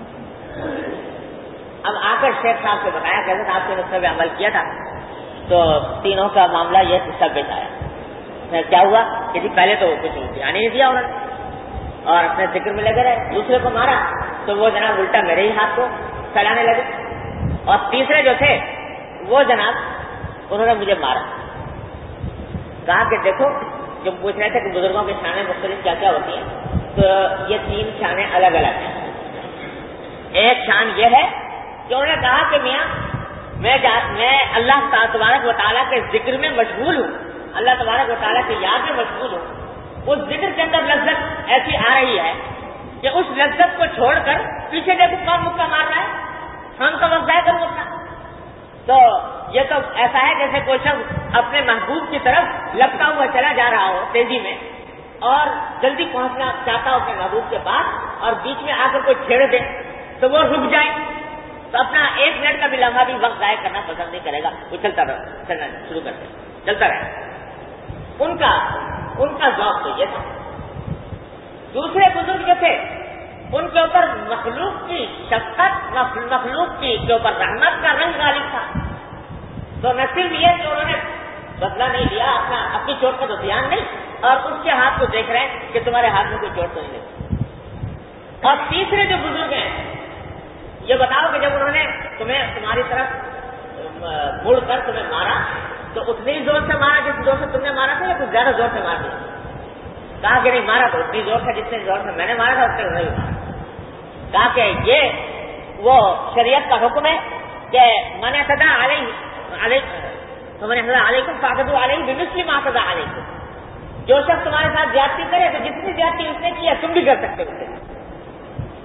S2: اب آ کر شیخ صاحب کو بتایا کہ حضرت آپ کے نسخے میں عمل کیا تھا تو تینوں کا معاملہ یہ قصہ پیش آیا. کیا ہوا کہ جی پہلے تو کچھ آنے نہیں دیا انہوں نے اور اپنے ذکر میں لگے رہے. دوسرے کو مارا تو وہ جناب الٹا میرے ہی ہاتھ کو پھیلانے لگے اور تیسرے جو تھے وہ جناب انہوں نے مجھے مارا. کہا کہ دیکھو جو پوچھ رہے تھے کہ بزرگوں کی شانیں مختلف کیا کیا ہوتی ہیں تو یہ تین شانیں الگ الگ ہیں. ایک شان یہ ہے کہ انہوں نے کہا کہ میاں میں میں اللہ تبارک و تعالیٰ کے ذکر میں مشغول ہوں اللہ تبارک و تعالیٰ کی یاد میں مشغول ہوں. اس ذکر کے اندر لذت ایسی آ رہی ہے کہ اس لذت کو چھوڑ کر پیچھے دیکھو کون مکہ مار رہا ہے ہم کا وقت ضائع کروں اپنا. تو یہ تو ایسا ہے جیسے کوئی شخص اپنے محبوب کی طرف لپٹا ہوا چلا جا رہا ہو تیزی میں اور جلدی پہنچنا چاہتا ہو اپنے محبوب کے پاس اور بیچ میں آ کر کوئی چھیڑ دے تو وہ رک جائے تو اپنا ایک منٹ کا بھی لمحہ بھی وقت ضائع کرنا پسند نہیں کرے گا. وہ چلتا رہے چلنا شروع کرتے چلتا رہے. ان کا ان کا ذوق تو یہ تھا. دوسرے بزرگ جو تھے ان کے اوپر مخلوق کی شفقت مخلوق کی کے اوپر رحمت کا رنگ غالب تھا. تو نہ صرف یہ کہ انہوں نے بدلہ نہیں لیا اپنا اپنی چوٹ کا تو دھیان نہیں اور اس کے ہاتھ کو دیکھ رہے ہیں کہ تمہارے ہاتھ میں کوئی چوٹ تو نہیں لگی. اور تیسرے جو بزرگ ہیں یہ بتاؤ کہ جب انہوں نے تمہیں تمہاری طرف مڑ کر تمہیں مارا تو اتنی زور سے مارا جس زور سے تم نے مارا تھا یا کچھ زیادہ زور سے مار دیا. کہا کہ نہیں مارا تو اتنی زور سے جتنے زور سے میں نے مارا تھا اتنے نہیں مارا. کہا کہ یہ وہ شریعت کا حکم ہے کہ من اعتدى علیہ فمن اعتدى علیکم فاعتدوا علیہ بمثل ما اعتدى علیکم. جو شخص تمہارے ساتھ زیادتی کرے تو جتنی زیادتی اس نے کی ہے تم بھی کر سکتے ہو.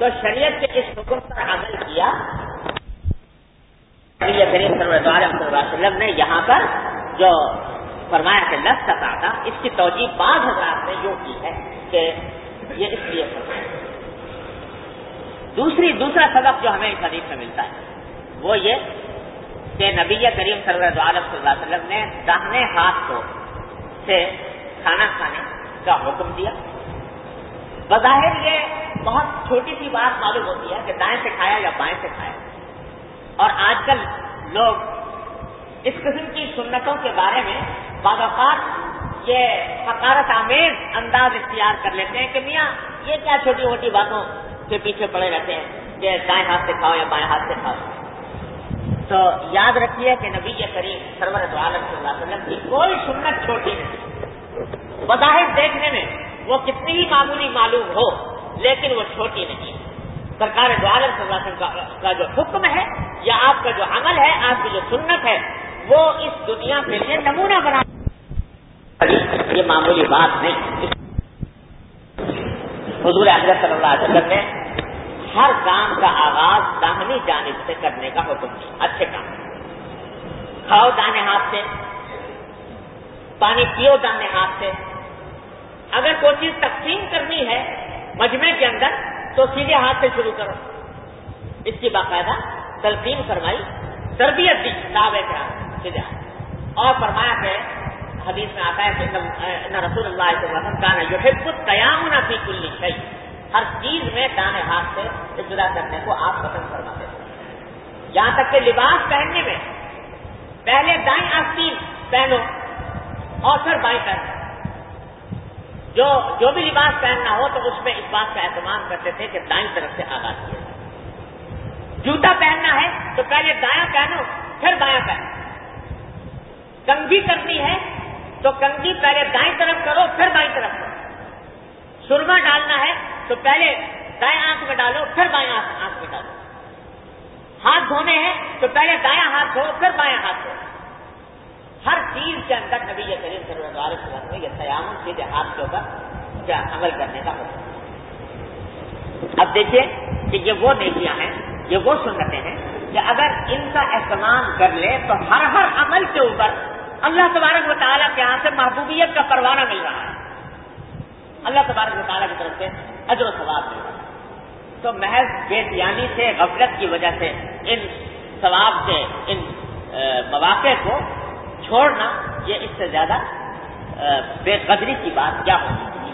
S2: تو شریعت کے اس حکم پر عمل کیا. نبی کریم صلی اللہ علیہ وسلم نے یہاں پر جو فرمایا کہ لفظ تھا اس کی توجیہ بعض حضرات نے یوں کی ہے کہ یہ اس لیے فرمایا. دوسری دوسرا سبق جو ہمیں اس حدیث میں ملتا ہے وہ یہ کہ نبی کریم صلی اللہ علیہ وسلم نے داہنے ہاتھ کو سے کھانا کھانے کا حکم دیا. بظاہر یہ بہت چھوٹی سی بات معلوم ہوتی ہے کہ دائیں سے کھایا یا بائیں سے کھایا, اور آج کل لوگ اس قسم کی سنتوں کے بارے میں بعض اوقات یہ حقارت آمیز انداز اختیار کر لیتے ہیں کہ میاں یہ کیا چھوٹی موٹی باتوں کے پیچھے پڑے رہتے ہیں کہ دائیں ہاتھ سے کھاؤ یا بائیں ہاتھ سے کھاؤ. تو یاد رکھیے کہ نبی کریم سرور دو عالم صلی اللہ علیہ وسلم کی کوئی سنت چھوٹی نہیں. بظاہر دیکھنے میں وہ کتنی ہی معمولی معلوم ہو لیکن وہ چھوٹی نہیں. سرکار دو عالم صلی اللہ علیہ وسلم کا جو حکم ہے یا آپ کا جو عمل ہے, آپ کی جو سنت ہے, وہ اس دنیا کے لیے نمونہ بنا. یہ معمولی بات نہیں. حضور اکرم صلی اللہ علیہ وسلم نے ہر کام کا آغاز داہنی جانب سے کرنے کا حکم دیا. اچھے کام کھاؤ داہنے ہاتھ سے, پانی پیو داہنے ہاتھ سے. اگر کوئی چیز تقسیم کرنی ہے مجمع کے اندر تو سیدھے ہاتھ سے شروع کرو. اس کی باقاعدہ تلقین فرمائی, تربیت دی صحابہ کرام سیدھے ہاتھ. اور فرمایا کہ حدیث میں آتا ہے کہ ان رسول اللہ صلی اللہ علیہ وسلم کان یحب التیامن فی کل شیء, ہر چیز میں دائیں ہاتھ سے ابتدا کرنے کو آپ پسند فرماتے ہیں. یہاں تک کہ لباس پہننے میں پہلے دائیں آستین پہنو اور پھر بائیں پہنو. جو جو بھی لباس پہننا ہو تو اس میں اس بات کا اہتمام کرتے تھے کہ دائیں طرف سے آغاز کیا جائے. جوتا پہننا ہے تو پہلے دایاں پہنو پھر بایاں پہنو. کنگھی کرنی ہے تو کنگھی پہلے دائیں طرف کرو پھر بائیں طرف کرو. سرما ڈالنا ہے تو پہلے دائیں آنکھ میں ڈالو پھر بائیں آنکھ میں ڈالو. ہاتھ دھونے ہیں تو پہلے دایاں ہاتھ دھو پھر بایاں ہاتھ دھو. ہر چیز کے اندر نبی کریم صلی اللہ علیہ وسلم نے یہ تیامن سیدھے ہاتھ کے اوپر کیا عمل کرنے کا حکم. اب دیکھیے کہ یہ وہ نیکیاں ہیں, یہ وہ سنتیں ہیں کہ اگر ان کا اہتمام کر لے تو ہر ہر عمل کے اوپر اللہ تبارک و تعالیٰ کے یہاں سے محبوبیت کا پروانہ مل رہا ہے. اللہ تبارک و تعالیٰ کی طرف سے اجر و ثواب مل رہا ہے. تو محض بے دیانی سے, غفلت کی وجہ سے ان ثواب سے, ان مواقع کو چھوڑنا, یہ اس سے زیادہ بے قدری کی بات کیا ہوگی.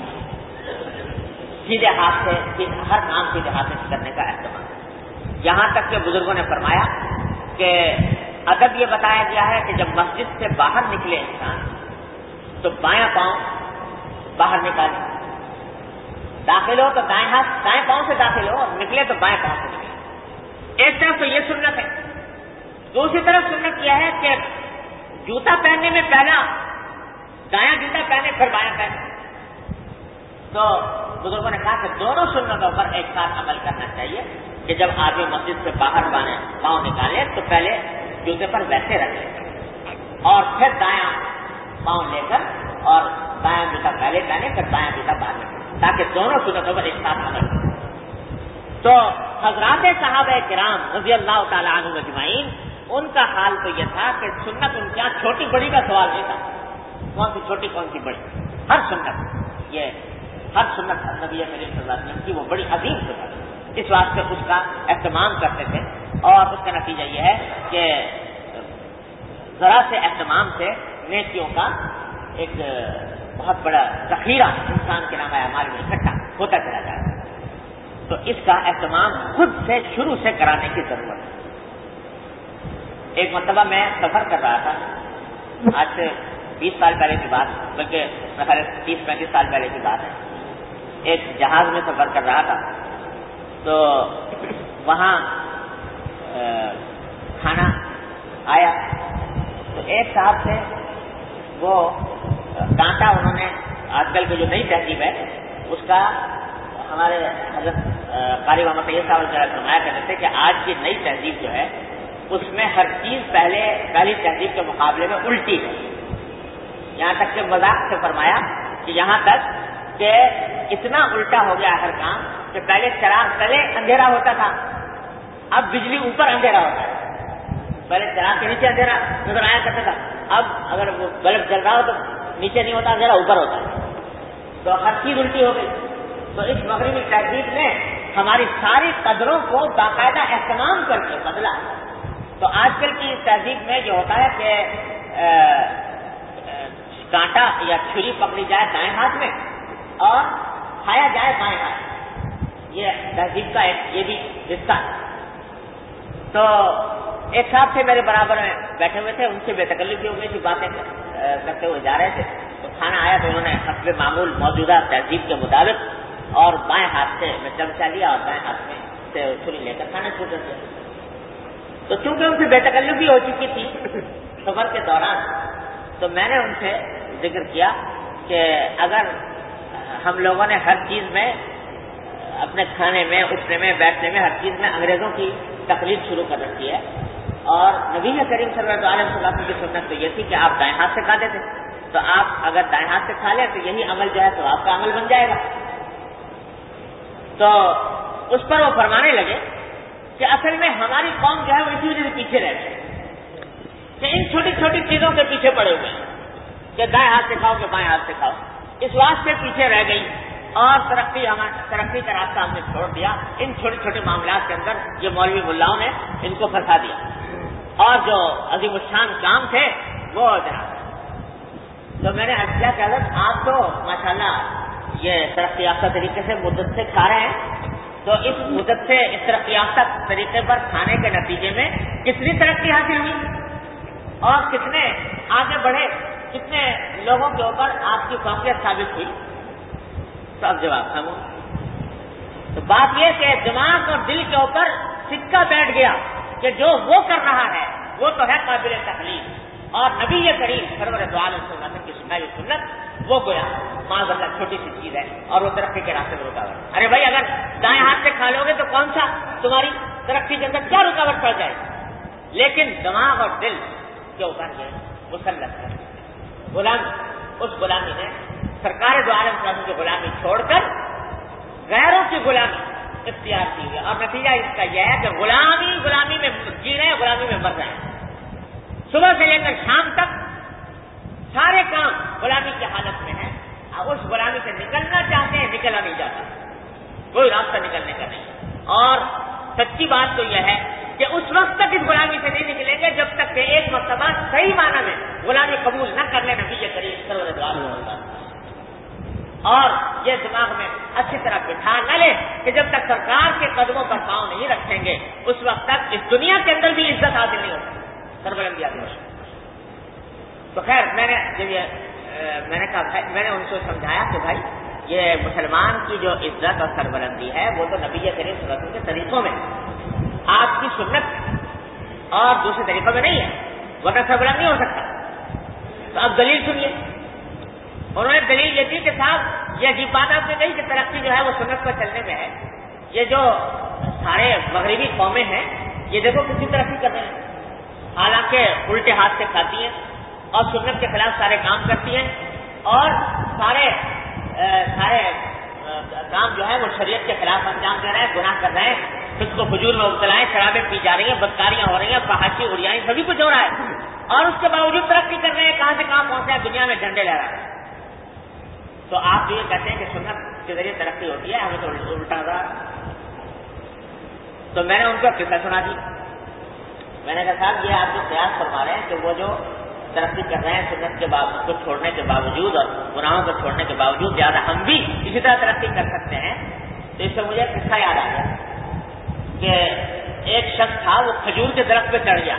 S2: سیدھے ہاتھ سے ہر کام سیدھے ہاتھ سے کرنے کا اہتمام. یہاں تک کہ بزرگوں نے فرمایا کہ ادب یہ بتایا گیا ہے کہ جب مسجد سے باہر نکلے انسان تو بایاں پاؤں باہر نکالے, داخل ہو تو دائیں ہاتھ دائیں پاؤں سے داخل ہو اور نکلے تو بائیں پاؤں سے نکلے. ایک طرف تو یہ سنت ہے. دوسری طرف سنت یہ ہے کہ جوتا پہننے میں پہلا دایاں جوتا پہنے پھر بایاں پہنے. تو بزرگوں نے کہا کہ دونوں سنتوں پر ایک ساتھ عمل کرنا چاہیے کہ جب آدمی مسجد سے باہر پاؤں نکالے تو پہلے جوتے پر ویسے رکھے اور پھر دایاں پاؤں لے کر اور دایاں جوتا پہلے پہنے پھر بایاں جوتا بعد میں, تاکہ دونوں سنتوں پر ایک ساتھ عمل کرے. تو حضرات صحابہ کرام رضی اللہ تعالیٰ عنہ اجمعین, ان کا حال تو یہ تھا کہ سنت ان کے یہاں چھوٹی بڑی کا سوال نہیں تھا, کون سی چھوٹی کون سی بڑی. ہر سنت یہ ہر سنت نبی کریم صلی اللہ علیہ وسلم کی وہ بڑی عظیم سنت, اس واسطے اس کا اہتمام کرتے تھے. اور اس کا نتیجہ یہ ہے کہ ذرا سے اہتمام سے نیکیوں کا ایک بہت بڑا ذخیرہ انسان کے نام اعمال میں اکٹھا ہوتا چلا جاتا ہے. تو اس کا اہتمام خود سے شروع سے کرانے کی ضرورت ہے. ایک مرتبہ میں سفر کر رہا تھا, آج سے بیس سال پہلے کی بات, بلکہ میرے تیس پینتیس سال پہلے کی بات ہے. ایک جہاز میں سفر کر رہا تھا تو وہاں کھانا آیا تو ایک صاحب سے وہ ڈانٹا انہوں نے. آج کل کی جو نئی تہذیب ہے اس کا ہمارے حضرت قاری محمد طیب صاحب وغیرہ فرمایا کرتے تھے کہ آج کی نئی تہذیب جو ہے اس میں ہر چیز پہلے پہلی تہذیب کے مقابلے میں الٹی ہے. یہاں تک کہ مذاق سے فرمایا کہ یہاں تک کہ اتنا الٹا ہو گیا ہر کام کہ پہلے چراغ تلے اندھیرا ہوتا تھا، اب بجلی اوپر اندھیرا ہوتا ہے. پہلے چراغ کے نیچے اندھیرا نظر آیا کرتا تھا، اب اگر وہ بلب جل رہا ہو تو نیچے نہیں ہوتا، اندھیرا اوپر ہوتا ہے. تو ہر چیز الٹی ہو گئی. تو اس مغربی تہذیب نے ہماری ساری قدروں کو باقاعدہ اہتمام کر کے بدلا. تو آج کل کی تہذیب میں یہ ہوتا ہے کہ کانٹا یا چھری پکڑی جائے دائیں ہاتھ میں اور کھایا جائے بائیں ہاتھ. یہ تہذیب کا ایک یہ بھی حصہ ہے. تو ایک صاحب سے میرے برابر میں بیٹھے ہوئے تھے، ان سے بے تکلفی ہو گئی تھی، باتیں کرتے ہوئے جا رہے تھے. تو کھانا آیا تو انہوں نے حسب معمول موجودہ تہذیب کے مطابق اور بائیں ہاتھ سے میں چمچہ لیا اور دائیں ہاتھ میں سے چھری لے کر کھانا شروع کر دیا. تو چونکہ ان سے بے تکلفی ہو چکی تھی سفر کے دوران، تو میں نے ان سے ذکر کیا کہ اگر ہم لوگوں نے ہر چیز میں اپنے کھانے میں اٹھنے میں بیٹھنے میں ہر چیز میں انگریزوں کی تقلید شروع کر رکھی ہے، اور نبی کریم صلی اللہ علیہ وسلم کی سنت تو یہ تھی کہ آپ دائیں ہاتھ سے کھاتے تھے، تو آپ اگر دائیں ہاتھ سے کھا لیں تو یہی عمل جو ہے تو آپ کا عمل بن جائے گا. تو اس پر وہ فرمانے لگے کہ اصل میں ہماری قوم جو ہے وہ اسی وجہ سے پیچھے رہ گئی کہ ان چھوٹی چھوٹی چیزوں کے پیچھے پڑے ہوئے ہیں کہ دائیں ہاتھ سے کھاؤ کہ بائیں ہاتھ سے کھاؤ. اس واسطے پیچھے رہ گئی اور ترقی ترقی کا راستہ ہم نے چھوڑ دیا. ان چھوٹے چھوٹے معاملات کے اندر یہ مولوی ملاؤں نے ان کو پھنسا دیا، اور جو عظیم الشان کام تھے وہ جناب. تو میں نے عرض کیا کہ حضرت آپ تو ماشاءاللہ یہ ترقی یافتہ طریقے سے مدت سے کھا رہے ہیں، تو اس مدت سے اس ترقی یافتہ طریقے پر کھانے کے نتیجے میں کتنی ترقی حاصل ہوئی اور کتنے آگے بڑھے، کتنے لوگوں کے اوپر آپ کی فوقیت ثابت ہوئی. تو اب جواب سمجھو. تو بات یہ کہ دماغ اور دل کے اوپر سکہ بیٹھ گیا کہ جو وہ کر رہا ہے وہ تو ہے قابل تقلید، اور نبی کریم سرور دو عالم صلی اللہ علیہ وسلم کی سنائی سنت وہ گویا معاذ اللہ چھوٹی سی چیز ہے اور وہ ترقی کے راستے میں رکاوٹ. ارے بھائی اگر دائیں ہاتھ سے کھا لو گے تو کون سا تمہاری ترقی کے اندر کیا رکاوٹ پڑ جائے گی؟ لیکن دماغ اور دل کے اوپر یہ مسلط ہے غلامی. اس غلامی نے سرکار دو عالم صلی اللہ علیہ وسلم کی غلامی چھوڑ کر غیروں کی غلامی اختیار کی ہے، اور نتیجہ اس کا یہ ہے کہ غلامی غلامی میں جی رہے ہیں، غلامی میں مر رہے ہیں. صبح سے لے کر شام تک سارے کام غلامی کی حالت میں ہیں. اس غلامی سے نکلنا چاہتے ہیں، نکلا نہیں جاتا، کوئی راستہ نکلنے کا نہیں. اور سچی بات تو یہ ہے کہ اس وقت تک اس غلامی سے نہیں نکلیں گے جب تک کہ ایک مرتبہ صحیح معنی میں غلامی قبول نہ کر لیں نبی کریم صلی اللہ علیہ وسلم، اور یہ دماغ میں اچھی طرح بٹھا نہ لے کہ جب تک سرکار کے قدموں پر پاؤں نہیں رکھیں گے اس وقت تک اس دنیا کے اندر بھی عزت حاصل نہیں ہو سکتی. سربلندی آتی ہے. تو خیر میں نے جب یہ میں نے کہا میں نے ان کو سمجھایا کہ بھائی یہ مسلمان کی جو عزت اور سربلندی ہے وہ تو نبی کریم صلی اللہ علیہ وسلم کے طریقوں میں، آپ کی سنت اور دوسرے طریقوں میں نہیں ہے، ورنہ سربلند نہیں ہو سکتا. تو اب دلیل سنیے. انہوں نے دلیل یہ تھی کہ صاحب یہ عجیب بات آپ نے کہی کہ ترقی جو ہے وہ سنت پر چلنے میں ہے. یہ جو سارے مغربی قومیں ہیں یہ دیکھو کتنی ترقی کر رہے ہیں، حالانکہ الٹے ہاتھ سے کھاتی ہیں اور سنت کے خلاف سارے کام کرتی ہیں، اور سارے سارے کام جو ہے وہ شریعت کے خلاف انجام دے رہے ہیں، گناہ کر رہے ہیں، فسق و فجور میں مبتلا ہیں، شرابیں پی جا رہی ہیں، بدکاریاں ہو رہی ہیں، فحاشی اڑیائی سبھی کچھ ہو رہا ہے، اور اس کے باوجود ترقی کر رہے ہیں. کہاں سے کہاں پہنچے ہیں، دنیا میں جھنڈے لہرا رہے ہیں. تو آپ یہ کہتے ہیں کہ سنت کے ذریعے ترقی ہوتی ہے، ہمیں تو الٹا رہا. تو میں نے ان کو قصہ سنا دی. میں نے کہا صاحب یہ آپ جو قیاس فرما رہے ہیں کہ وہ جو ترقی کر رہے ہیں سنت کے باوجود کو چھوڑنے کے باوجود اور گناہوں کو چھوڑنے کے باوجود زیادہ ہم بھی اسی طرح ترقی کر سکتے ہیں. تو اس سے مجھے قصہ یاد آ گیا کہ ایک شخص تھا وہ کھجور کے درخت پہ چڑھ گیا،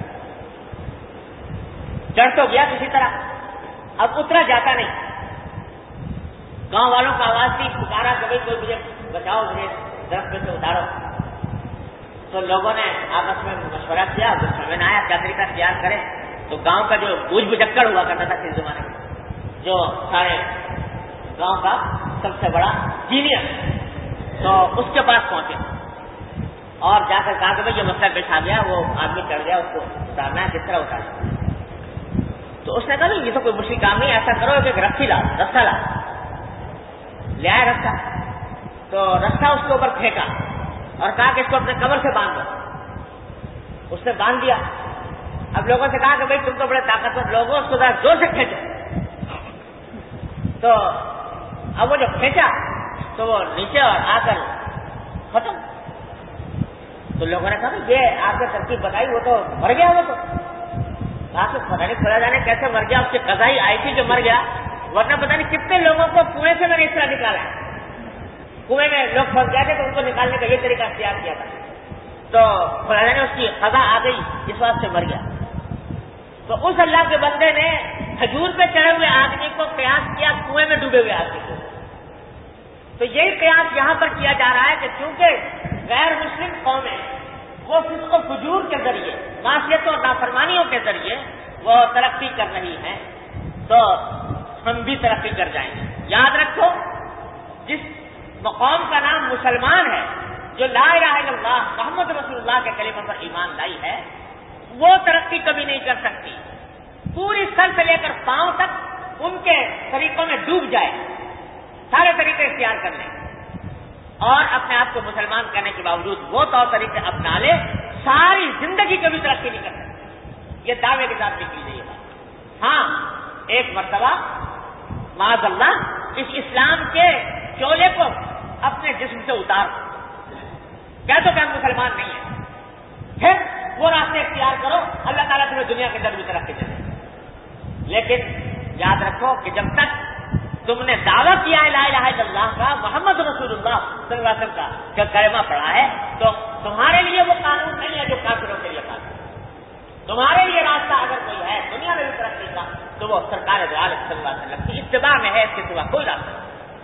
S2: چڑھ تو گیا کسی طرح، اب اترا جاتا نہیں. گاؤں والوں کا آواز تھی، پکارا کہ بھائی کوئی مجھے بچاؤ، مجھے درخت پہ سے اتارو. تو لوگوں نے آپس میں مشورہ کیا، کچھ سمجھ میں آیا کیا طریقہ اختیار کرے. تو گاؤں کا جو بوجھ بجکڑ ہوا کرتا تھا اس زمانے میں، جو سارے گاؤں کا سب سے بڑا جینئر، تو اس کے پاس پہنچے اور جا کر کہا کہ بھائی یہ مسئلہ پیش آ گیا، وہ آدمی چڑھ گیا، اس کو اتارنا ہے، کس طرح اتارنا. تو اس نے کہا یہ تو کوئی مشکل کام نہیں، ایسا کرو کہ رسی لا، رسا لا. لے آئے رسا. تو رسا اس کے اوپر پھینکا اور کہا کہ اس کو اپنے کمر سے باندھ دو. اس نے باندھ دیا. اب لوگوں سے کہا کہ بھائی تم تو بڑے طاقتور لوگوں اس کو ذرا زور سے کھینچو. تو اب وہ جب کھینچا تو وہ نیچے اور آ کر ختم. تو لوگوں نے کہا یہ آپ نے ترکیب بتائی وہ تو مر گیا. وہ تو آپ کو پتہ نہیں کھلا جانے کیسے مر گیا. اس کی قضائی آئی تھی جو مر گیا, ورنہ پتہ نہیں کتنے لوگوں کو کنویں سے میں نے اس طرح نکالا ہے. کنویں میں لوگ پھنس گئے تھے تو ان کو نکالنے کا یہ طریقہ اختیار کیا تھا. تو کھلا جانے اس کی قضا آ گئی, اس بات سے مر گیا. تو اس اللہ کے بندے نے کھجور پہ چڑھے ہوئے آدمی کو قیاس کیا کنویں میں ڈوبے ہوئے آدمی کو. تو یہی قیاس یہاں پر کیا جا رہا ہے کہ چونکہ غیر مسلم قومیں وہ فسق و فجور کے ذریعے, معصیت اور نافرمانیوں کے ذریعے وہ ترقی کر رہی ہیں, تو ہم بھی ترقی کر جائیں گے. یاد رکھو جس مقام کا نام مسلمان ہے, جو لا الہ الا اللہ محمد رسول اللہ کے کلمے پر ایمان لائی ہے, وہ ترقی کبھی نہیں کر سکتی. پوری سر سے لے کر پاؤں تک ان کے طریقوں میں ڈوب جائے, سارے طریقے اختیار کر لیں اور اپنے آپ کو مسلمان کہنے کے باوجود وہ طور طریقے اپنا لے, ساری زندگی کبھی ترقی نہیں کر سکتی. یہ دعوے کے ساتھ نکلی گئی بات. ہاں ایک مرتبہ معاذ اللہ اس اسلام کے چولے کو اپنے جسم سے اتار کیا تو کہ ہم مسلمان نہیں ہیں, پھر وہ راستے اختیار کرو, اللہ تعالیٰ تمہیں دنیا کے اندر بھی ترقی دے. لیکن یاد رکھو کہ جب تک تم نے دعویٰ کیا ہے لا الہ الا اللہ کا, محمد رسول اللہ صلی اللہ علیہ وسلم کا جو کلمہ پڑھا ہے, تو تمہارے لیے وہ قانون نہیں ہے جو کافروں کے لیے قانون. تمہارے لیے راستہ اگر کوئی ہے دنیا میں بھی ترقی کا تو وہ سرکار دو عالم صلی اللہ علیہ وسلم کی اتباع میں ہے, اس کے سوا کوئی راستہ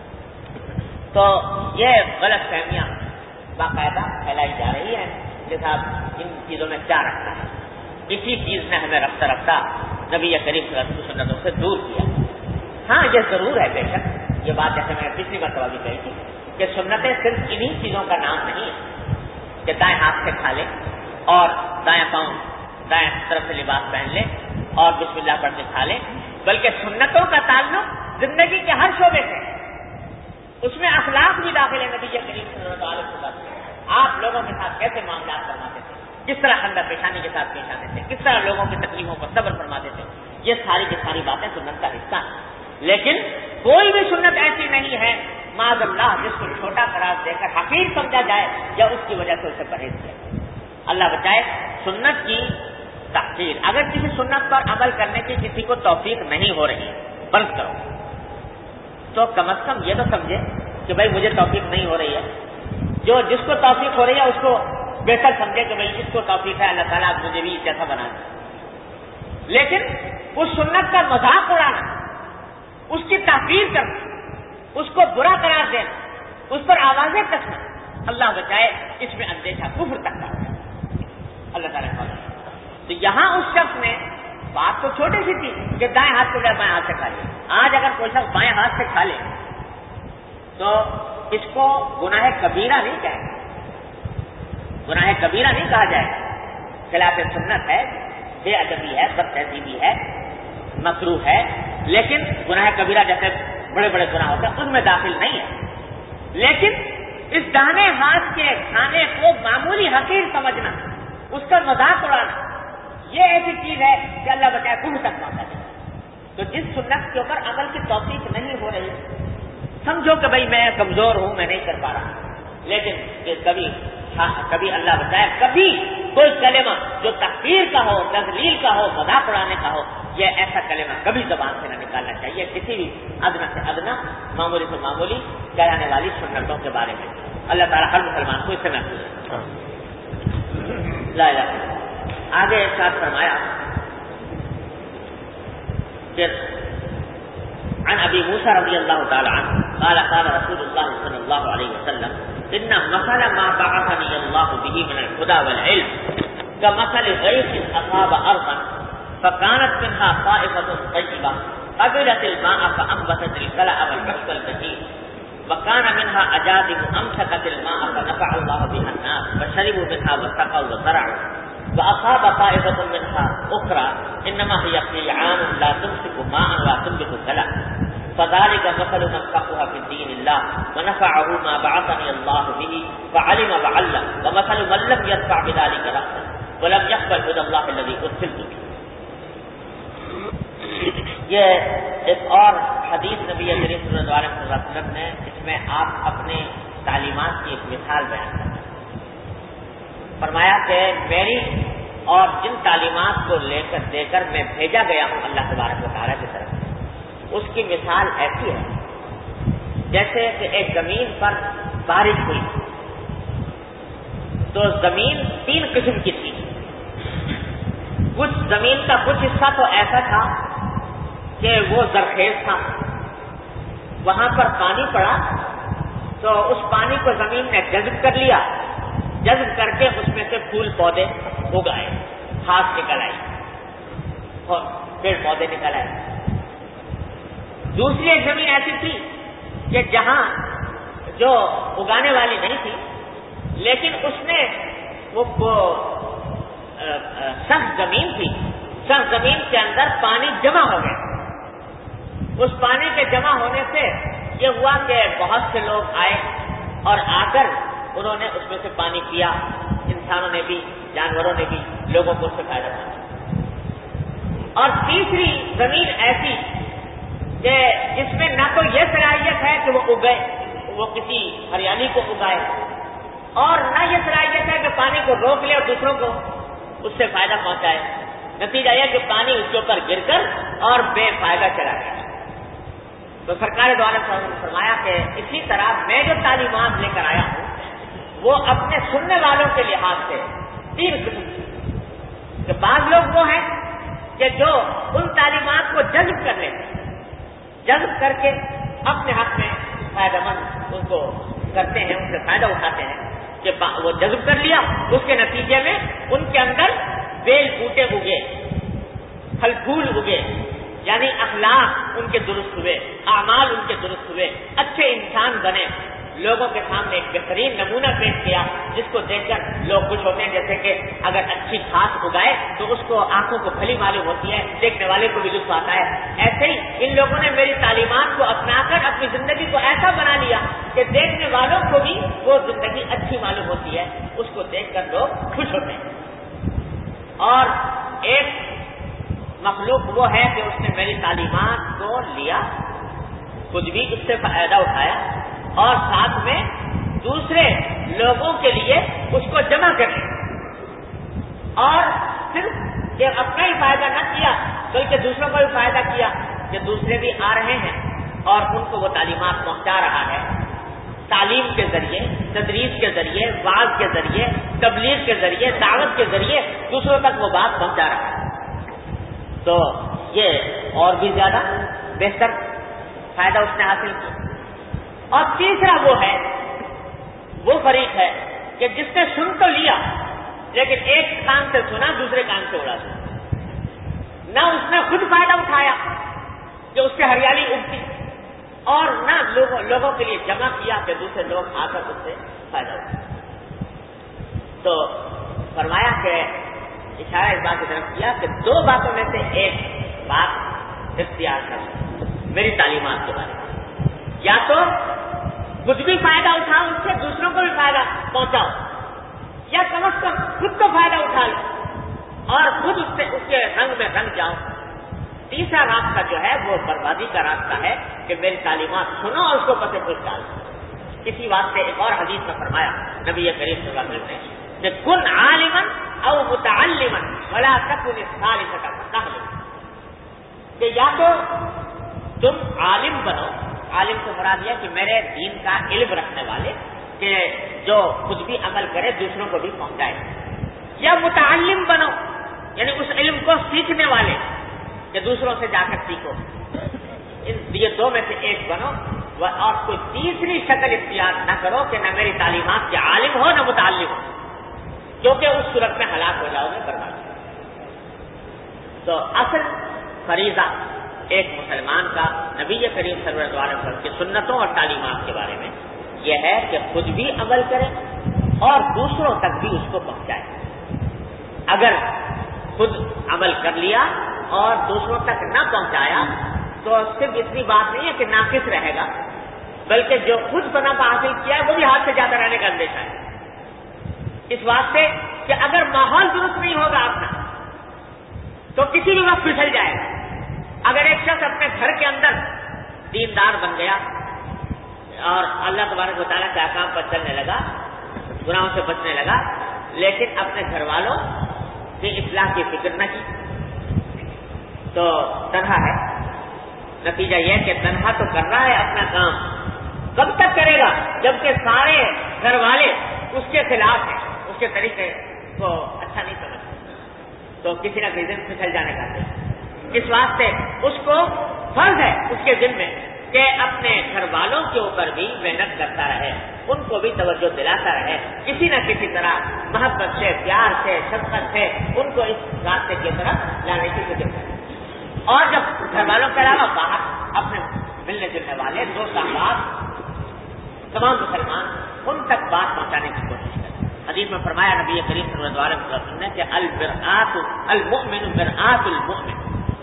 S2: نہیں. تو یہ غلط فہمیاں باقاعدہ پھیلائی جا رہی ہیں. جیسا آپ ان چیزوں میں کیا رکھتا ہے, اسی چیز نے ہمیں رفتہ رفتہ نبی کریم صلی اللہ علیہ وسلم کی سنتوں سے دور کیا. ہاں یہ ضرور ہے بے شک, یہ بات جیسے میں نے پچھلی مرتبہ بھی کہی تھی کہ سنتیں صرف انہی چیزوں کا نام نہیں ہے کہ دائیں ہاتھ سے کھا لے اور دائیں پاؤں دائیں طرف سے لباس پہن لے اور بسم اللہ پڑھ کے کھا لے, بلکہ سنتوں کا تعلق زندگی کے ہر شعبے سے, اس میں اخلاق بھی داخل ہے. نبی کریم صلی اللہ علیہ وسلم آپ لوگوں کے ساتھ کیسے معاملات فرماتے تھے, کس طرح خندہ پیشانی کے ساتھ پیش آتے تھے, کس طرح لوگوں کی تکلیفوں پر صبر فرماتے تھے, یہ ساری کی ساری باتیں سنت کا حصہ ہیں. لیکن کوئی بھی سنت ایسی نہیں ہے معاذ اللہ جس کو چھوٹا قرار دے کر حقیر سمجھا جائے یا اس کی وجہ سے اسے پرہیز کیا. اللہ بچائے سنت کی تحقیر. اگر کسی سنت پر عمل کرنے کی کسی کو توفیق نہیں ہو رہی, فرض کرو, تو کم از کم یہ تو سمجھے کہ بھائی مجھے توفیق نہیں ہو رہی ہے. جو جس کو توفیق ہو رہی ہے اس کو بہتر سمجھے کہ بھائی اس کو توفیق ہے, اللہ تعالیٰ مجھے بھی جیسا بنا دے. لیکن اس سنت کا مذاق اڑانا, اس کی تحقیر کرنا, اس کو برا قرار دینا, اس پر آوازیں کسنا, اللہ بچائے اس میں اندیشہ کفر تک کا ہے. اللہ تعالیٰ کا. تو یہاں اس شخص نے بات تو چھوٹی سی تھی کہ دائیں ہاتھ کو بائیں ہاتھ سے کھا لے. آج اگر کوئی شخص بائیں ہاتھ سے کھا لے تو اس کو گناہ کبیرہ نہیں کہیں گے, گناہ کبیرہ نہیں کہا جائے گا. خلاف سنت ہے, بے ادبی ہے, بد تہذیبی ہے, مکروہ ہے, لیکن گناہ کبیرہ جیسے بڑے بڑے گناہ ہوتے ہیں ان میں داخل نہیں ہے. لیکن اس دانے ہاتھ کے کھانے کو معمولی حقیر سمجھنا, اس کا مذاق اڑانا, یہ ایسی چیز ہے کہ اللہ بچائے کفر تک پہنچا جائے. تو جس سنت کے اوپر عمل کی توفیق نہیں ہو رہی, سمجھو کہ بھائی میں کمزور ہوں, میں نہیں کر پا رہا, لیکن کبھی کبھی اللہ بچائے کبھی کوئی کلمہ جو تحقیر کا ہو, تذلیل کا ہو, مذاق اڑانے کا ہو, یہ ایسا کلمہ کبھی زبان سے نہ نکالنا چاہیے کسی بھی ادنا سے ادنا, معمولی سے معمولی کہلانے والی سنتوں کے بارے میں. اللہ تعالیٰ ہر مسلمان کو اس سے محفوظ ہے. لا الہ الا اللہ. آگے ایک ساتھ فرمایا کہ عن ابی موسیٰ رضی اللہ تعالی عنہ قال قال رسول اللہ صلی اللہ علیہ وسلم ان مثل ما بعثني الله به من الهدى والعلم كمثل غيث اصاب ارضا فكانت منها طائفة طيبة قبلت الماء فانبتت الكلأ والعشب الكثير وكان منها اجادب امسكت الماء فنفع الله بها الناس فشربوا منها وسقوا وزرعوا واصاب طائفة منها اخرى انما هي قيعان لا تمسك ماء ولا تنبت كلأ فذلك مثل من فقه في الدين الله ونفعه ما بعثني الله به فعلم وعلم ومثل من لم يدفع بذلك رأسا ولم يقبل هدى الله الذي أرسلت به. یہ ایک اور حدیث نبی کریم صلی اللہ علیہ وسلم نے اس میں آپ اپنے تعلیمات کی ایک مثال بیان کرتے ہیں. فرمایا کہ میری اور جن تعلیمات کو لے کر دے کر میں بھیجا گیا ہوں اللہ تبارک و تعالیٰ کی طرف سے، اس کی مثال ایسی ہے جیسے کہ ایک زمین پر بارش ہوئی تو زمین تین قسم کی تھی. کچھ زمین کا کچھ حصہ تو ایسا تھا کہ وہ زرخیز تھا، وہاں پر پانی پڑا تو اس پانی کو زمین نے جذب کر لیا، جذب کر کے اس میں سے پھول پودے اگائے، گھاس نکل آئی اور پیڑ پودے نکل آئے. دوسری ایک زمین ایسی تھی کہ جہاں جو اگانے والی نہیں تھی لیکن اس میں وہ سخت زمین تھی، سخت زمین کے اندر پانی جمع ہو گیا. اس پانی کے جمع ہونے سے یہ ہوا کہ بہت سے لوگ آئے اور آ کر انہوں نے اس میں سے پانی پیا، انسانوں نے بھی جانوروں نے بھی، لوگوں کو اس سے فائدہ پہنچا. اور تیسری زمین ایسی کہ جس میں نہ تو یہ صلاحیت ہے کہ وہ اگے، وہ کسی ہریالی کو اگائے، اور نہ یہ صلاحیت ہے کہ پانی کو روک لے اور دوسروں کو اس سے فائدہ پہنچائے. نتیجہ یہ کہ پانی اس کے اوپر گر کر اور بے فائدہ چلا گیا. تو سرکار دو عالم صاحب نے فرمایا کہ اسی طرح میں جو تعلیمات لے کر آیا ہوں وہ اپنے سننے والوں کے لحاظ سے تین قسم کی. کہ بعض لوگ وہ ہیں کہ جو ان تعلیمات کو جذب کر لیتے ہیں، جذب کر کے اپنے حق میں فائدہ مند ان کو کرتے ہیں، ان سے فائدہ اٹھاتے ہیں کہ وہ جذب کر لیا، اس کے نتیجے میں ان کے اندر بیل بوٹے اگے، پھل پھول اگے، یعنی اخلاق ان کے درست ہوئے، اعمال ان کے درست ہوئے، اچھے انسان بنے، لوگوں کے سامنے ایک بہترین نمونہ پیش کیا جس کو دیکھ کر لوگ خوش ہوتے ہیں. جیسے کہ اگر اچھی گھاس اگائے تو اس کو آنکھوں کو بھلی معلوم ہوتی ہے، دیکھنے والے کو بھی لطف آتا ہے. ایسے ہی ان لوگوں نے میری تعلیمات کو اپنا کر اپنی زندگی کو ایسا بنا لیا کہ دیکھنے والوں کو بھی وہ زندگی اچھی معلوم ہوتی ہے، اس کو دیکھ کر لوگ خوش ہوتے ہیں. اور ایک مخلوق وہ ہے کہ اس نے میری تعلیمات کو لیا، خود بھی اس سے فائدہ اٹھایا اور ساتھ میں دوسرے لوگوں کے لیے اس کو جمع کر لیا، اور صرف کہ اپنا ہی فائدہ نہ کیا بلکہ دوسروں کو بھی فائدہ کیا کہ دوسرے بھی آ رہے ہیں اور ان کو وہ تعلیمات پہنچا رہا ہے. تعلیم کے ذریعے، تدریس کے ذریعے، وعظ کے ذریعے، تبلیغ کے ذریعے، دعوت کے ذریعے دوسروں تک وہ بات پہنچا رہا ہے. تو یہ اور بھی زیادہ بہتر فائدہ اس نے حاصل کیا. اور تیسرا وہ ہے، وہ فریق ہے کہ جس نے سن تو لیا لیکن ایک کان سے سنا دوسرے کان سے اڑا دیا. نہ اس نے خود فائدہ اٹھایا کہ اس سے ہریالی اگتی، اور نہ لوگوں, لوگوں کے لیے جمع کیا کہ دوسرے لوگ آ کر اس سے فائدہ اٹھائے. تو فرمایا کہ اشارہ اس بات کی طرف کیا کہ دو باتوں میں سے ایک بات اختیار کر میری تعلیمات کے بارے میں. یا تو کچھ بھی فائدہ اٹھاؤ اس سے، دوسروں کو بھی فائدہ پہنچاؤ، یا کم از کم خود تو فائدہ اٹھا لو اور خود اس سے اس کے رنگ میں رنگ جاؤ. تیسرا راستہ جو ہے وہ بربادی کا راستہ ہے کہ میری تعلیمات سنو اور اس کو پتے پوچھ ڈالو. اسی واسطے ایک اور حدیث میں فرمایا نبی کریم صلی اللہ علیہ وسلم نے کہ کن عالما او متعلما ولا تکن الثالثة تهلك. کہ یا تو تم عالم بنو، عالم سے مراد یہ کہ میرے دین کا علم رکھنے والے کہ جو خود بھی عمل کرے دوسروں کو بھی پہنچائے، یا متعلم بنو یعنی اس علم کو سیکھنے والے کہ دوسروں سے جا کر سیکھو. ان یہ دو میں سے ایک بنو اور کوئی تیسری شکل اختیار نہ کرو کہ نہ میری تعلیمات کے عالم ہو نہ متعلم ہو، کیونکہ اس صورت میں ہلاک ہو جاؤ گے، برباد. تو اصل فریضہ ایک مسلمان کا نبی کریم صلی اللہ علیہ وسلم کی سنتوں اور تعلیمات کے بارے میں یہ ہے کہ خود بھی عمل کرے اور دوسروں تک بھی اس کو پہنچائے. اگر خود عمل کر لیا اور دوسروں تک نہ پہنچایا تو صرف اتنی بات نہیں ہے کہ ناقص رہے گا، بلکہ جو خود فنا پا حاصل کیا ہے وہ بھی ہاتھ سے جاتا رہنے کا اندیشہ ہے، اس واسطے کہ اگر ماحول درست نہیں ہوگا اپنا تو کسی بھی وقت پھسل جائے گا۔ اگر ایک شخص اپنے گھر کے اندر دیندار بن گیا اور اللہ تبارک و تعالیٰ کے احکام پر چلنے لگا، گناہوں سے بچنے لگا، لیکن اپنے گھر والوں کی اصلاح کی فکر نہ کی تو تنہا ہے۔ نتیجہ یہ کہ تنہا تو کر رہا ہے اپنا کام، کب تک کرے گا جبکہ سارے گھر والے اس کے خلاف ہیں، اس کے طریقے کو اچھا نہیں سمجھتے، تو کسی نہ کسی دن پھسل جانے کا ہے۔ اس واسطے اس کو فرض ہے اس کے ذمہ کہ اپنے گھر والوں کے اوپر بھی محنت کرتا رہے، ان کو بھی توجہ دلاتا رہے، کسی نہ کسی طرح محبت سے، پیار سے، شفقت سے ان کو اس راستے کی طرف لانے کی فکر کرے۔ اور جب گھر والوں کے علاوہ باہر اپنے ملنے جلنے والے دوست احباب تمام مسلمان ان تک بات پہنچانے کی کوشش کریں۔ حدیث میں فرمایا نبی کریم صلی اللہ علیہ وسلم نے کہ المرآۃ المؤمن مرآۃ المؤمن،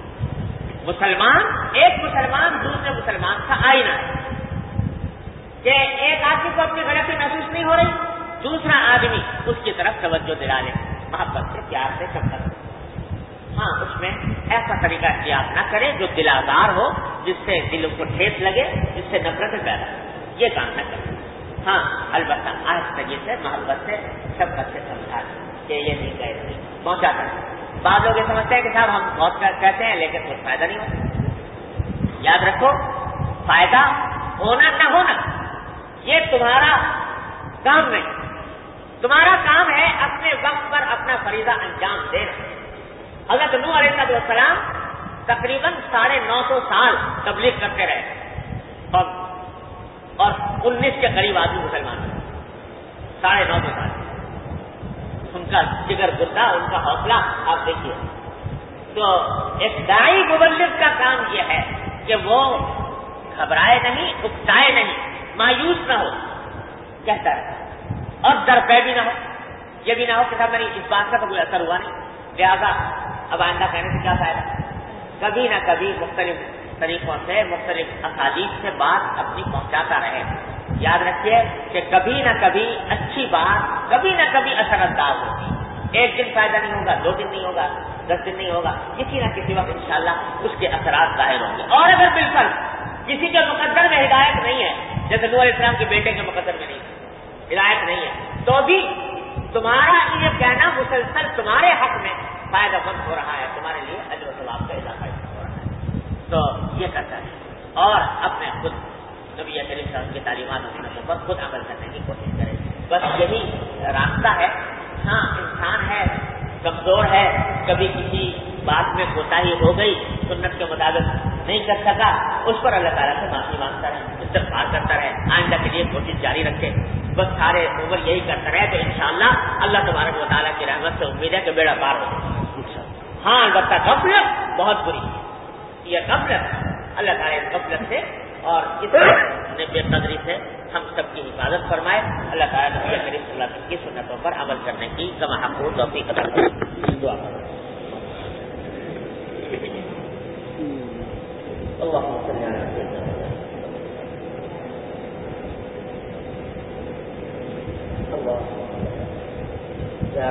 S2: مسلمان ایک مسلمان دوسرے مسلمان کا آئینہ ہے، کہ ایک آدمی کو اپنی غلطی محسوس نہیں ہو رہی، دوسرا آدمی اس کی طرف توجہ دلا لے محبت سے، پیار سے، شفقت سے۔ ہاں اس میں ایسا طریقہ اختیار نہ کرے جو دل آزار ہو، جس سے دل کو ٹھیس لگے، جس سے نفرت پیدا ہو، یہ کام نہ کرے۔ ہاں البتہ آہستگی سے، محبت سے، شفقت سے سمجھا کہ یہ نہیں کہہ رہی پہنچاتا ہے۔ بعض لوگ یہ سمجھتے ہیں کہ صاحب ہم بہت کہتے ہیں لیکن کچھ فائدہ نہیں ہوتا۔ یاد رکھو، فائدہ ہونا نہ ہونا یہ تمہارا کام نہیں، تمہارا کام ہے اپنے وقت پر اپنا فریضہ انجام دینا۔ حضرت نوح علیہ السلام تقریباً ساڑھے نو سو سال تبلیغ کرتے رہے اور اور انیس کے قریب آدمی مسلمان ہوئے، ساڑھے نو سو سال۔ ان کا جگر گردہ، ان کا حوصلہ آپ دیکھیے۔ تو ایک داعی مبلغ کا کام یہ ہے کہ وہ گھبرائے نہیں، اکتائے نہیں، مایوس نہ ہو، کہتا ہے، اور درپے بھی نہ ہو، یہ بھی نہ ہو کہ صاحب میری اس بات کا تو کوئی اثر ہوا نہیں، لہذا اب آئندہ کہنے سے کیا فائدہ۔ کبھی نہ کبھی مختلف طریقوں سے، مختلف اسالیب سے بات اپنی پہنچاتا رہے۔ یاد رکھیے کہ کبھی نہ کبھی اچھی بات کبھی نہ کبھی اثر انداز ہوتی، ایک دن فائدہ نہیں ہوگا، دو دن نہیں ہوگا، دس دن نہیں ہوگا، کسی نہ کسی وقت انشاءاللہ اس کے اثرات ظاہر ہوں گے۔ اور اگر بالکل کسی کے مقدر میں ہدایت نہیں ہے، جیسے نوح علیہ السلام کے بیٹے کے مقدر میں نہیں ہے، ہدایت نہیں ہے، تو بھی تمہارا یہ کہنا مسلسل تمہارے حق میں فائدہ مند ہو رہا ہے، تمہارے لیے اجر و ثواب کا اضافہ ہو رہا ہے، تو یہ کرتا ہے۔ اور اپنے خود نبی کریم صلی اللہ علیہ وسلم کی تعلیمات و سنتوں پر خود عمل کرنے کی کوشش کرے، بس یہی راستہ ہے۔ ہاں انسان ہے، کمزور ہے، کبھی کسی بات میں کوتاہی ہو گئی، سنت کے مطابق نہیں کر سکا، اس پر اللہ تعالیٰ سے معافی مانگتا رہے، استغفار کرتا رہے، آئندہ کے لیے کوشش جاری رکھے، بس سارے عمر یہی کرتا رہے تو انشاءاللہ اللہ تبارک و تعالیٰ کی رحمت سے امید ہے کہ بیڑا پار ہو جائے۔ ہاں البتہ غفلت بہت بری ہے، یہ غفلت اللہ تعالیٰ اس غفلت سے اور اس نے بے قدری سے ہم سب کی حفاظت فرمائے۔ اللہ تعالیٰ نبی کریم صلی اللہ علیہ وسلم کی سنتوں پر عمل کرنے کی کما حق و توفیق عطا فرمائے۔ دعا کریں۔ اللهم صل على سيدنا اللہ یا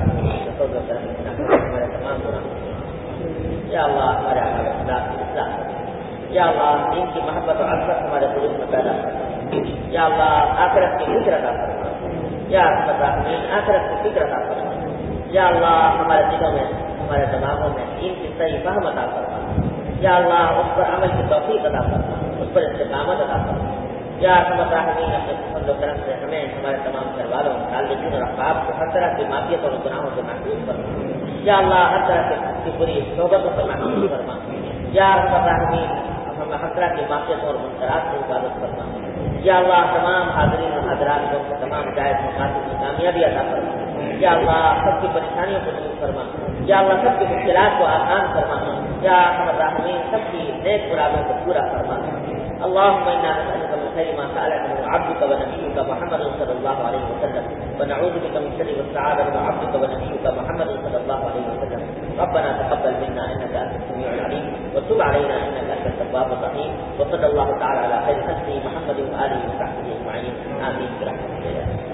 S2: ہمارے تمام یا اللہ ہمارے اعمال اخلاق کی اصلاح کر، یا اللہ دین کی محبت اور عظمت ہمارے قلوب میں پیدا کر، یا اللہ آخرت کی فکر عطا فرما، یا الراحمین آخرت کی فکر عطا فرما، یا اللہ ہمارے دلوں میں ہمارے دماغوں میں دین کی صحیح فہم عطا فرما، یا اللہ اس پر عمل کی توفیق عطا فرما، اس پر استقامت عطا فرما، یا الراحمین اپنے فضل و کرم سے ہمیں ہمارے تمام گھر والوں والدین اور احباب کو ہر طرح کی معافیت اور گناہوں سے محفوظ فرما، یا اللہ ہر طرح کی بری صحبتوں سے محفوظ فرما، یا الراحمین ہم ہر طرح کی معافیت اور منکرات سے حفاظت فرما، یا اللہ تمام حاضرین اور حضرات کو تمام جائز مقاصد کی کامیابی عطا فرما، یا اللہ سب کی پریشانیوں کو دور فرما، یا اللہ سب کی مشکلات کو آسان فرما، یا الراحمین سب کی نیک مرادوں کو پورا فرما۔ اللهم انا نسألك من خير ما سألك من عبدك ونبيك محمد صلى الله عليه وسلم، ونعوذ بك من شر ما استعاذك من عبدك ونبيك محمد صلى الله عليه وسلم. ربنا تقبل منا انك انت السميع العليم وتب علينا انك انت التواب الرحيم وصلى الله تعالى على خير خلقه محمد وآله وصحبه أجمعين آمين برحمتك يا رب.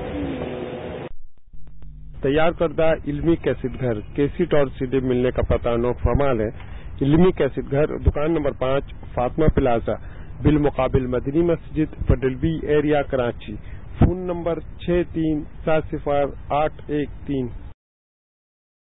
S1: تیار کردہ علمی کیسٹ گھر کیسٹ اور سی ڈی ملنے کا پتہ نو فرمال ہے. علمی کیسٹ گھر دکان نمبر پانچ فاطمہ پلازا بالمقابل مدنی مسجد پڈلبی ایریا کراچی. فون نمبر چھ تین سات صفر آٹھ ایک تین.